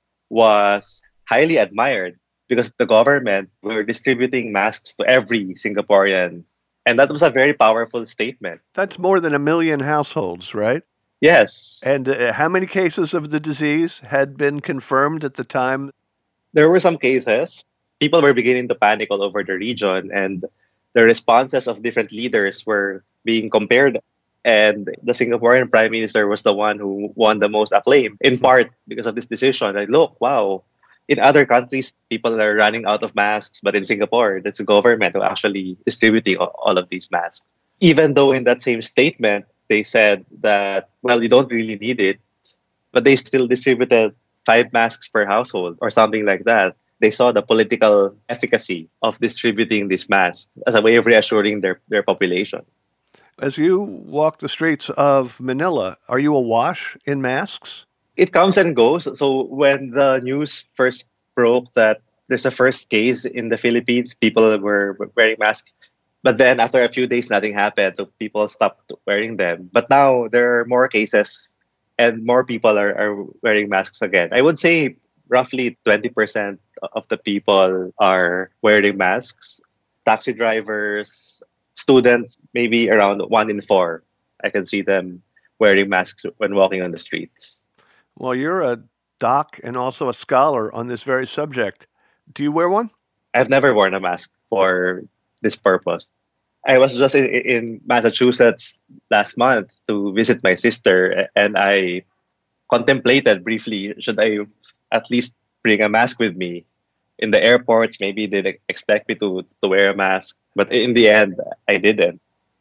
was highly admired because the government were distributing masks to every Singaporean. And that was a very powerful statement. That's more than 1 million households, right? Yes. And how many cases of the disease had been confirmed at the time? There were some cases. People were beginning to panic all over the region, and the responses of different leaders were being compared. And the Singaporean Prime Minister was the one who won the most acclaim, in part because of this decision. Like, look, wow, in other countries, people are running out of masks, but in Singapore, that's the government who actually distributing all of these masks. Even though in that same statement, they said that, well, you don't really need it, but they still distributed 5 masks per household or something like that. They saw the political efficacy of distributing these masks as a way of reassuring their population. As you walk the streets of Manila, are you awash in masks? It comes and goes. So when the news first broke that there's a first case in the Philippines, people were wearing masks. But then after a few days, nothing happened. So people stopped wearing them. But now there are more cases and more people are wearing masks again. I would say roughly 20% of the people are wearing masks. Taxi drivers, students, maybe around 1 in 4. I can see them wearing masks when walking on the streets. Well, you're a doc and also a scholar on this very subject. Do you wear one? I've never worn a mask for this purpose. I was just in Massachusetts last month to visit my sister, and I contemplated briefly, should I at least bring a mask with me? In the airports, maybe they'd expect me to wear a mask, but in the end, I didn't.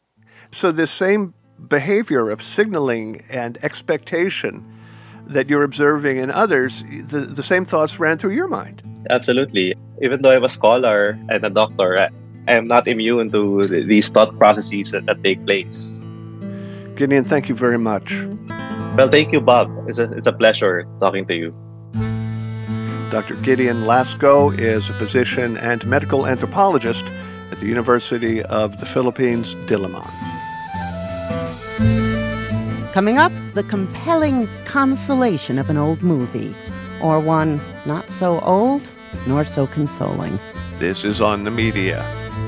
So this same behavior of signaling and expectation that you're observing in others, the same thoughts ran through your mind. Absolutely. Even though I'm a scholar and a doctor, I am not immune to these thought processes that take place. Gideon, thank you very much. Well, thank you, Bob. It's a pleasure talking to you. Dr. Gideon Lasco is a physician and medical anthropologist at the University of the Philippines, Diliman. Coming up, the compelling consolation of an old movie, or one not so old nor so consoling. This is On the Media.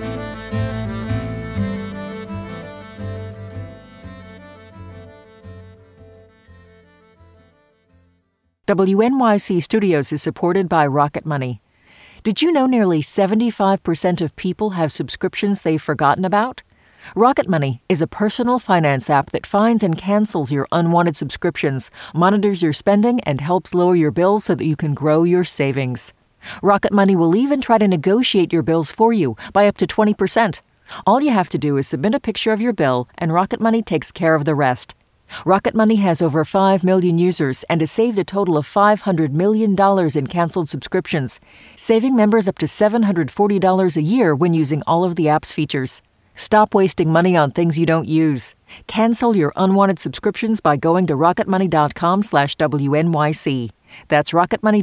WNYC Studios is supported by Rocket Money. Did you know nearly 75% of people have subscriptions they've forgotten about? Rocket Money is a personal finance app that finds and cancels your unwanted subscriptions, monitors your spending, and helps lower your bills so that you can grow your savings. Rocket Money will even try to negotiate your bills for you by up to 20%. All you have to do is submit a picture of your bill, and Rocket Money takes care of the rest. Rocket Money has over 5 million users and has saved a total of $500 million in canceled subscriptions, saving members up to $740 a year when using all of the app's features. Stop wasting money on things you don't use. Cancel your unwanted subscriptions by going to rocketmoney.com/WNYC. That's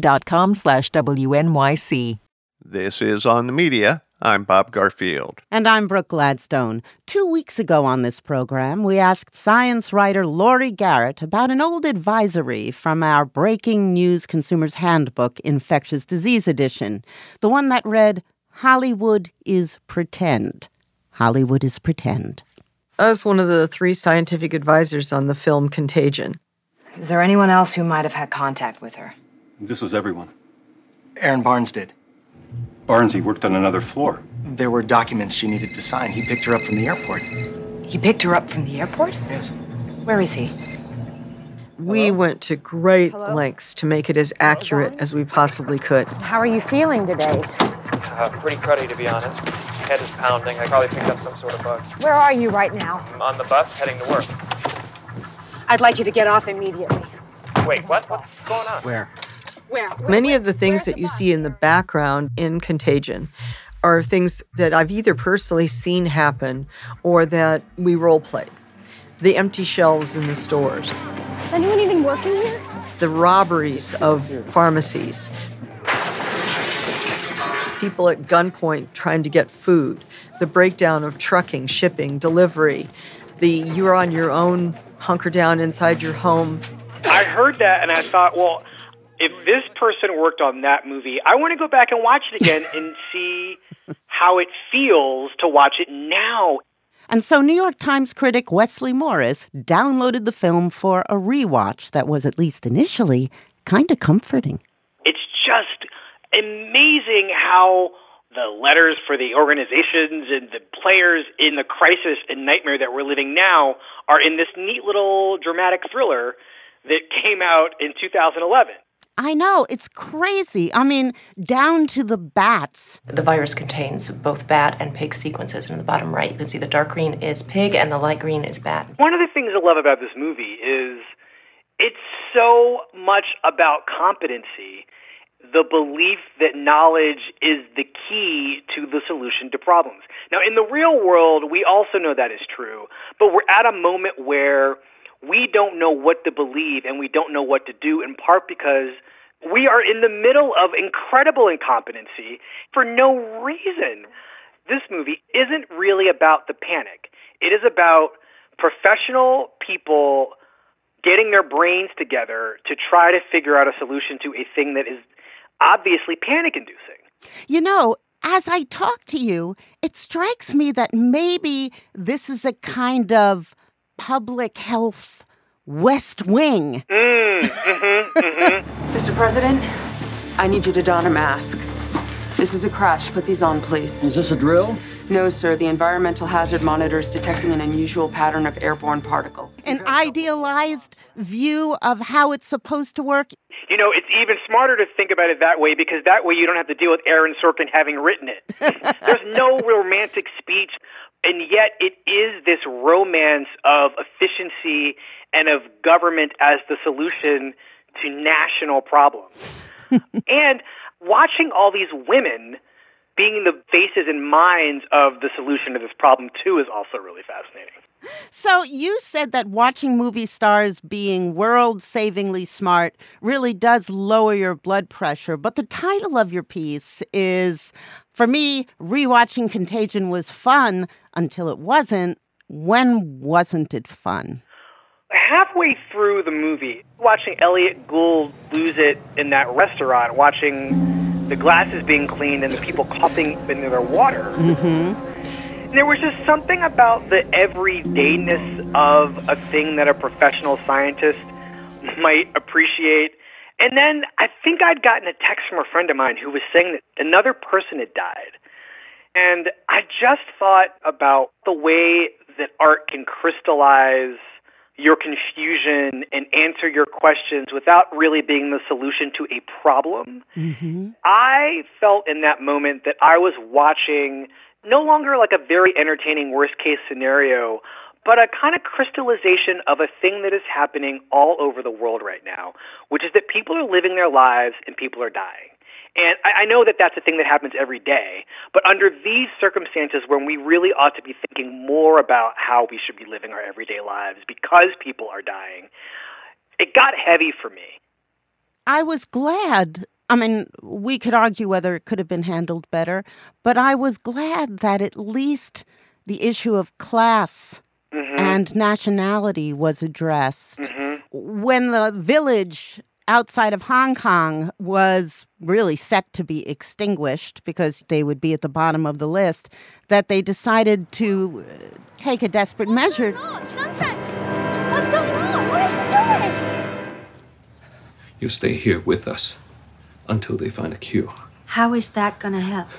rocketmoney.com/WNYC. This is On the Media. I'm Bob Garfield. And I'm Brooke Gladstone. 2 weeks ago on this program, we asked science writer Laurie Garrett about an old advisory from our Breaking News Consumer's Handbook Infectious Disease Edition, the one that read, Hollywood is pretend. Hollywood is pretend. I was one of the 3 scientific advisors on the film Contagion. Is there anyone else who might have had contact with her? This was everyone. Aaron Barnes did. Barnes, he worked on another floor. There were documents she needed to sign. He picked her up from the airport. He picked her up from the airport? Yes. Where is he? We went to great lengths to make it as accurate as we possibly could. How are you feeling today? Pretty cruddy, to be honest. Head is pounding. I probably picked up some sort of bug. Where are you right now? I'm on the bus heading to work. I'd like you to get off immediately. Wait, what? What's going on? Where? Many of the things that you see in the background in Contagion are things that I've either personally seen happen or that we role played. The empty shelves in the stores. Is anyone even working here? The robberies of pharmacies. People at gunpoint trying to get food. The breakdown of trucking, shipping, delivery. The you're on your own, hunker down inside your home. I heard that and I thought, well, if this person worked on that movie, I want to go back and watch it again and see how it feels to watch it now. And so New York Times critic Wesley Morris downloaded the film for a rewatch that was, at least initially, kind of comforting. It's just amazing how the letters for the organizations and the players in the crisis and nightmare that we're living now are in this neat little dramatic thriller that came out in 2011. I know, it's crazy. I mean, down to the bats. The virus contains both bat and pig sequences, and in the bottom right, you can see the dark green is pig and the light green is bat. One of the things I love about this movie is it's so much about competency, the belief that knowledge is the key to the solution to problems. Now, in the real world, we also know that is true, but we're at a moment where we don't know what to believe and we don't know what to do, in part because we are in the middle of incredible incompetency for no reason. This movie isn't really about the panic. It is about professional people getting their brains together to try to figure out a solution to a thing that is obviously panic-inducing. You know, as I talk to you, it strikes me that maybe this is a kind of public health West Wing. Mr. President, I need you to don a mask. This is a crash. Put these on, please. Is this a drill? No, sir. The environmental hazard monitor is detecting an unusual pattern of airborne particles. An idealized view of how it's supposed to work. You know, it's even smarter to think about it that way, because that way you don't have to deal with Aaron Sorkin having written it. There's no romantic speech And yet it is this romance of efficiency and of government as the solution to national problems. And watching all these women being the faces and minds of the solution to this problem, too, is also really fascinating. So you said that watching movie stars being world-savingly smart really does lower your blood pressure. But the title of your piece is, for me, rewatching Contagion was fun until it wasn't. When wasn't it fun? Halfway through the movie, watching Elliot Gould lose it in that restaurant, watching the glasses being cleaned and the people coughing into their water. Mm-hmm. There was just something about the everydayness of a thing that a professional scientist might appreciate. And then I think I'd gotten a text from a friend of mine who was saying that another person had died. And I just thought about the way that art can crystallize your confusion and answer your questions without really being the solution to a problem. Mm-hmm. I felt in that moment that I was watching no longer like a very entertaining worst-case scenario, but a kind of crystallization of a thing that is happening all over the world right now, which is that people are living their lives and people are dying. And I know that that's a thing that happens every day, but under these circumstances when we really ought to be thinking more about how we should be living our everyday lives because people are dying, it got heavy for me. I was glad. I mean, we could argue whether it could have been handled better, but I was glad that at least the issue of class and nationality was addressed. When the village outside of Hong Kong was really set to be extinguished because they would be at the bottom of the list, that they decided to take a desperate measure. Sunshine! What's going on? What are you doing? You stay here with us until they find a cure. How is that going to help?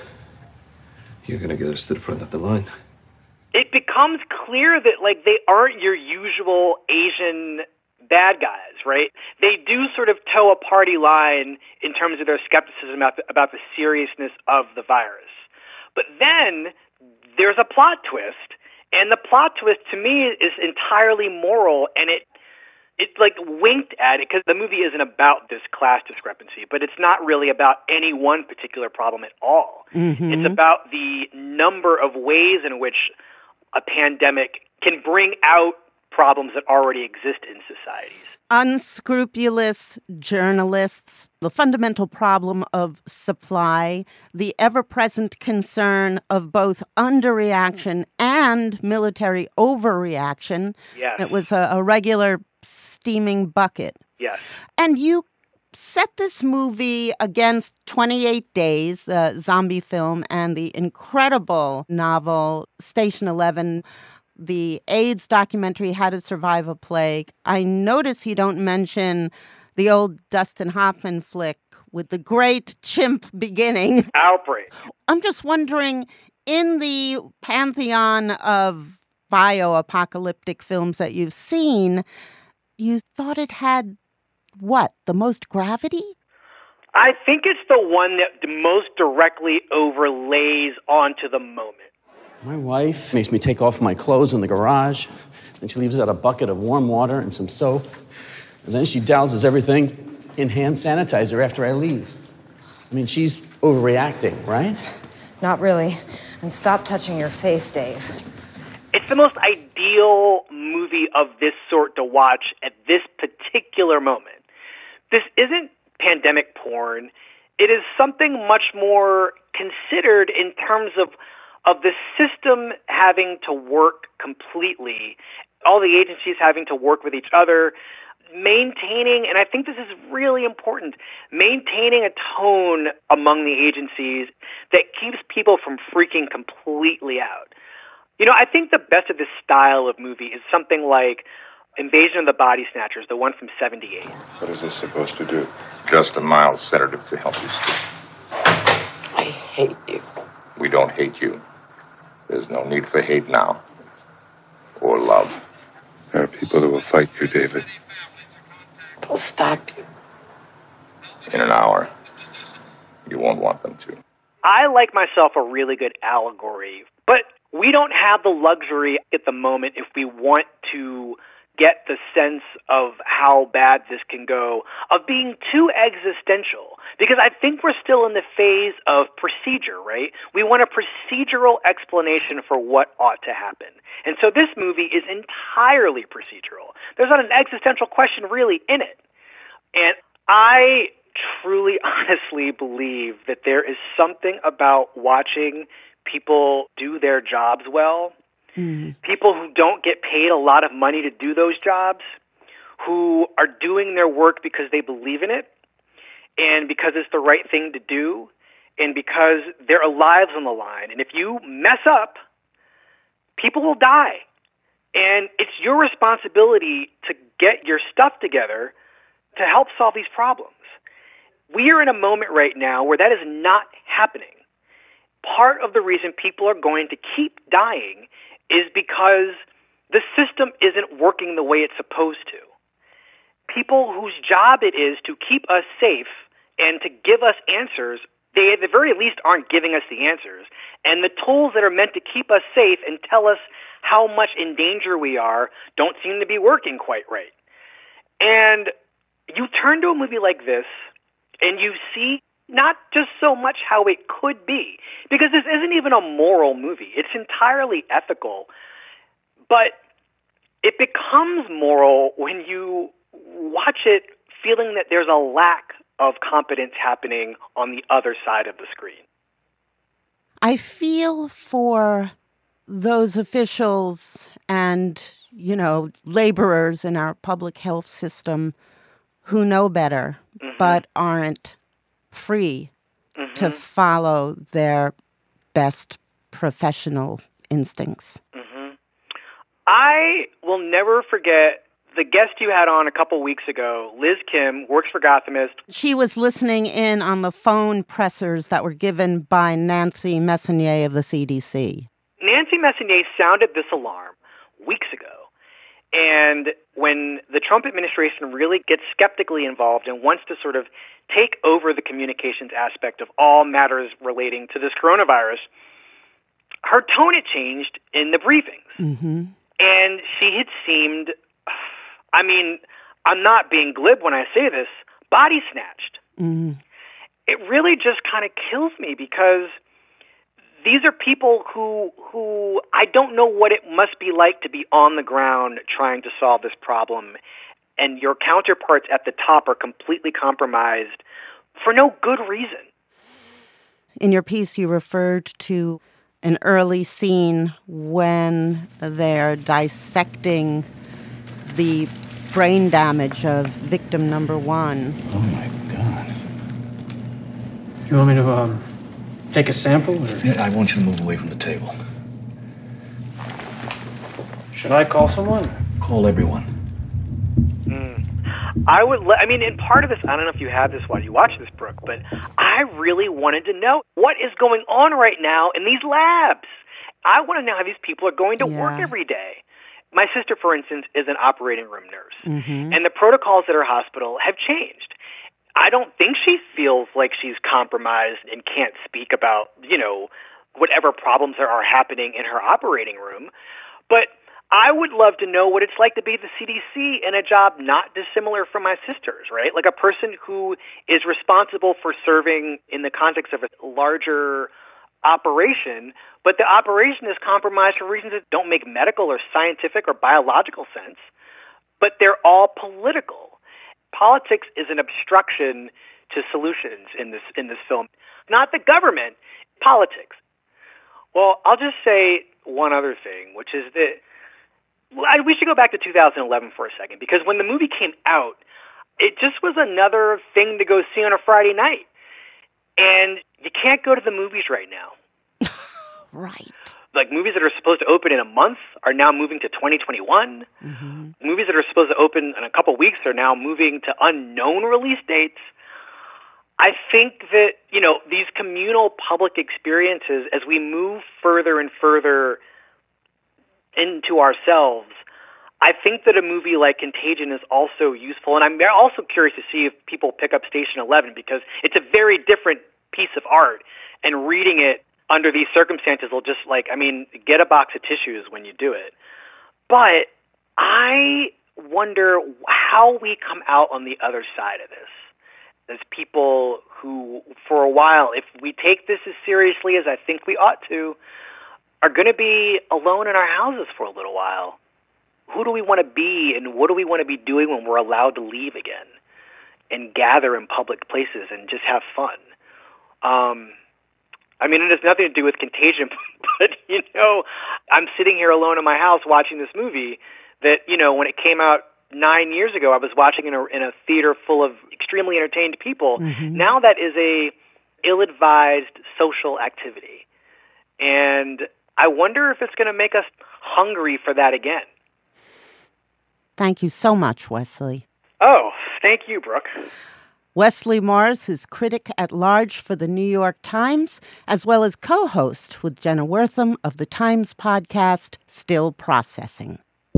You're going to get us to the front of the line. It becomes clear that, like, they aren't your usual Asian bad guys, right? They do sort of toe a party line in terms of their skepticism about the seriousness of the virus. But then there's a plot twist, and the plot twist to me is entirely moral, and it like winked at it, because the movie isn't about this class discrepancy, but it's not really about any one particular problem at all. It's about the number of ways in which a pandemic can bring out problems that already exist in societies. Unscrupulous journalists, the fundamental problem of supply, the ever-present concern of both underreaction and military overreaction. Yes. It was a regular steaming bucket. Yes. And you set this movie against 28 Days, the zombie film, and the incredible novel Station 11, the AIDS documentary, How to Survive a Plague. I notice you don't mention the old Dustin Hoffman flick with the great chimp beginning. Outbreak. I'm just wondering, in the pantheon of bio-apocalyptic films that you've seen, you thought it had, what, the most gravity? I think it's the one that most directly overlays onto the moment. My wife makes me take off my clothes in the garage, then she leaves out a bucket of warm water and some soap, and then she douses everything in hand sanitizer after I leave. I mean, she's overreacting, right? Not really. And stop touching your face, Dave. It's the most ideal movie of this sort to watch at this particular moment. This isn't pandemic porn. It is something much more considered in terms of the system having to work completely, all the agencies having to work with each other, maintaining, and I think this is really important, maintaining a tone among the agencies that keeps people from freaking completely out. You know, I think the best of this style of movie is something like Invasion of the Body Snatchers, the one from 78. What is this supposed to do? Just a mild sedative to help you sleep. I hate you. We don't hate you. There's no need for hate now. Or love. There are people that will fight you, David. They'll stop you. In an hour. You won't want them to. I like myself a really good allegory, but we don't have the luxury at the moment, if we want to get the sense of how bad this can go, of being too existential. Because I think we're still in the phase of procedure, right? We want a procedural explanation for what ought to happen. And so this movie is entirely procedural. There's not an existential question really in it. And I truly, honestly believe that there is something about watching people do their jobs well, people who don't get paid a lot of money to do those jobs, who are doing their work because they believe in it and because it's the right thing to do and because their lives on the line. And if you mess up, people will die. And it's your responsibility to get your stuff together to help solve these problems. We are in a moment right now where that is not happening. Part of the reason people are going to keep dying is because the system isn't working the way it's supposed to. People whose job it is to keep us safe and to give us answers, they at the very least aren't giving us the answers. And the tools that are meant to keep us safe and tell us how much in danger we are don't seem to be working quite right. And you turn to a movie like this and you see not just so much how it could be, because this isn't even a moral movie. It's entirely ethical. But it becomes moral when you watch it feeling that there's a lack of competence happening on the other side of the screen. I feel for those officials and, laborers in our public health system who know better but aren't free to follow their best professional instincts. I will never forget the guest you had on a couple weeks ago, Liz Kim, works for Gothamist. She was listening in on the phone pressers that were given by Nancy Messonnier of the CDC. Nancy Messonnier sounded this alarm weeks ago. And when the Trump administration really gets skeptically involved and wants to sort of take over the communications aspect of all matters relating to this coronavirus, her tone had changed in the briefings. And she had seemed, I'm not being glib when I say this, body snatched. It really just kind of kills me because these are people who I don't know what it must be like to be on the ground trying to solve this problem, and your counterparts at the top are completely compromised for no good reason. In your piece, you referred to an early scene when they're dissecting the brain damage of victim number 1. Oh, my God. You want me to, take a sample? Or? Yeah, I want you to move away from the table. Should I call someone? Call everyone. I would, and part of this, I don't know if you have this while you watch this, Brooke, but I really wanted to know what is going on right now in these labs. I want to know how these people are going to work every day. My sister, for instance, is an operating room nurse, and the protocols at her hospital have changed. I don't think she feels like she's compromised and can't speak about, whatever problems there are happening in her operating room, but I would love to know what it's like to be the CDC in a job not dissimilar from my sister's, right? Like a person who is responsible for serving in the context of a larger operation, but the operation is compromised for reasons that don't make medical or scientific or biological sense, but they're all political. Politics is an obstruction to solutions in this film. Not the government, politics. Well, I'll just say one other thing, which is that we should go back to 2011 for a second, because when the movie came out, it just was another thing to go see on a Friday night. And you can't go to the movies right now. Right. Like movies that are supposed to open in a month are now moving to 2021. Movies that are supposed to open in a couple weeks are now moving to unknown release dates. I think that, these communal public experiences, as we move further and further into ourselves, I think that a movie like Contagion is also useful. And I'm also curious to see if people pick up Station 11, because it's a very different piece of art. And reading it, under these circumstances will just get a box of tissues when you do it. But I wonder how we come out on the other side of this. As people who, for a while, if we take this as seriously as I think we ought to, are going to be alone in our houses for a little while. Who do we want to be, and what do we want to be doing when we're allowed to leave again and gather in public places and just have fun? It has nothing to do with Contagion, but, I'm sitting here alone in my house watching this movie that, when it came out 9 years ago, I was watching in a theater full of extremely entertained people. Mm-hmm. Now that is a ill-advised social activity. And I wonder if it's going to make us hungry for that again. Thank you so much, Wesley. Oh, thank you, Brooke. Wesley Morris is critic at large for the New York Times, as well as co-host with Jenna Wortham of the Times podcast, Still Processing.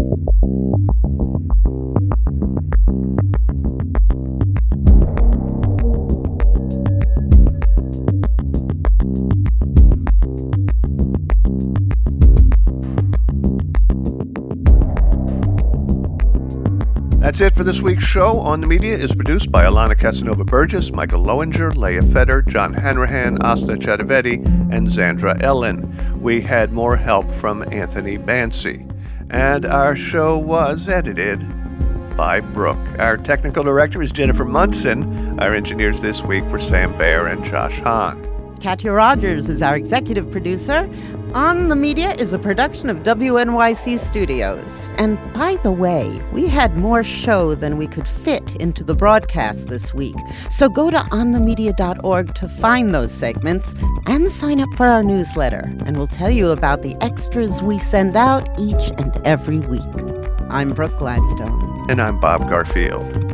That's it for this week's show. On the Media is produced by Alana Casanova-Burgess, Michael Lowinger, Leah Feder, John Hanrahan, Asta Chadavetti, and Zandra Ellen. We had more help from Anthony Bancy. And our show was edited by Brooke. Our technical director is Jennifer Munson. Our engineers this week were Sam Baer and Josh Hahn. Katya Rogers is our executive producer. On the Media is a production of WNYC Studios. And by the way, we had more show than we could fit into the broadcast this week. So go to onthemedia.org to find those segments and sign up for our newsletter. And we'll tell you about the extras we send out each and every week. I'm Brooke Gladstone. And I'm Bob Garfield.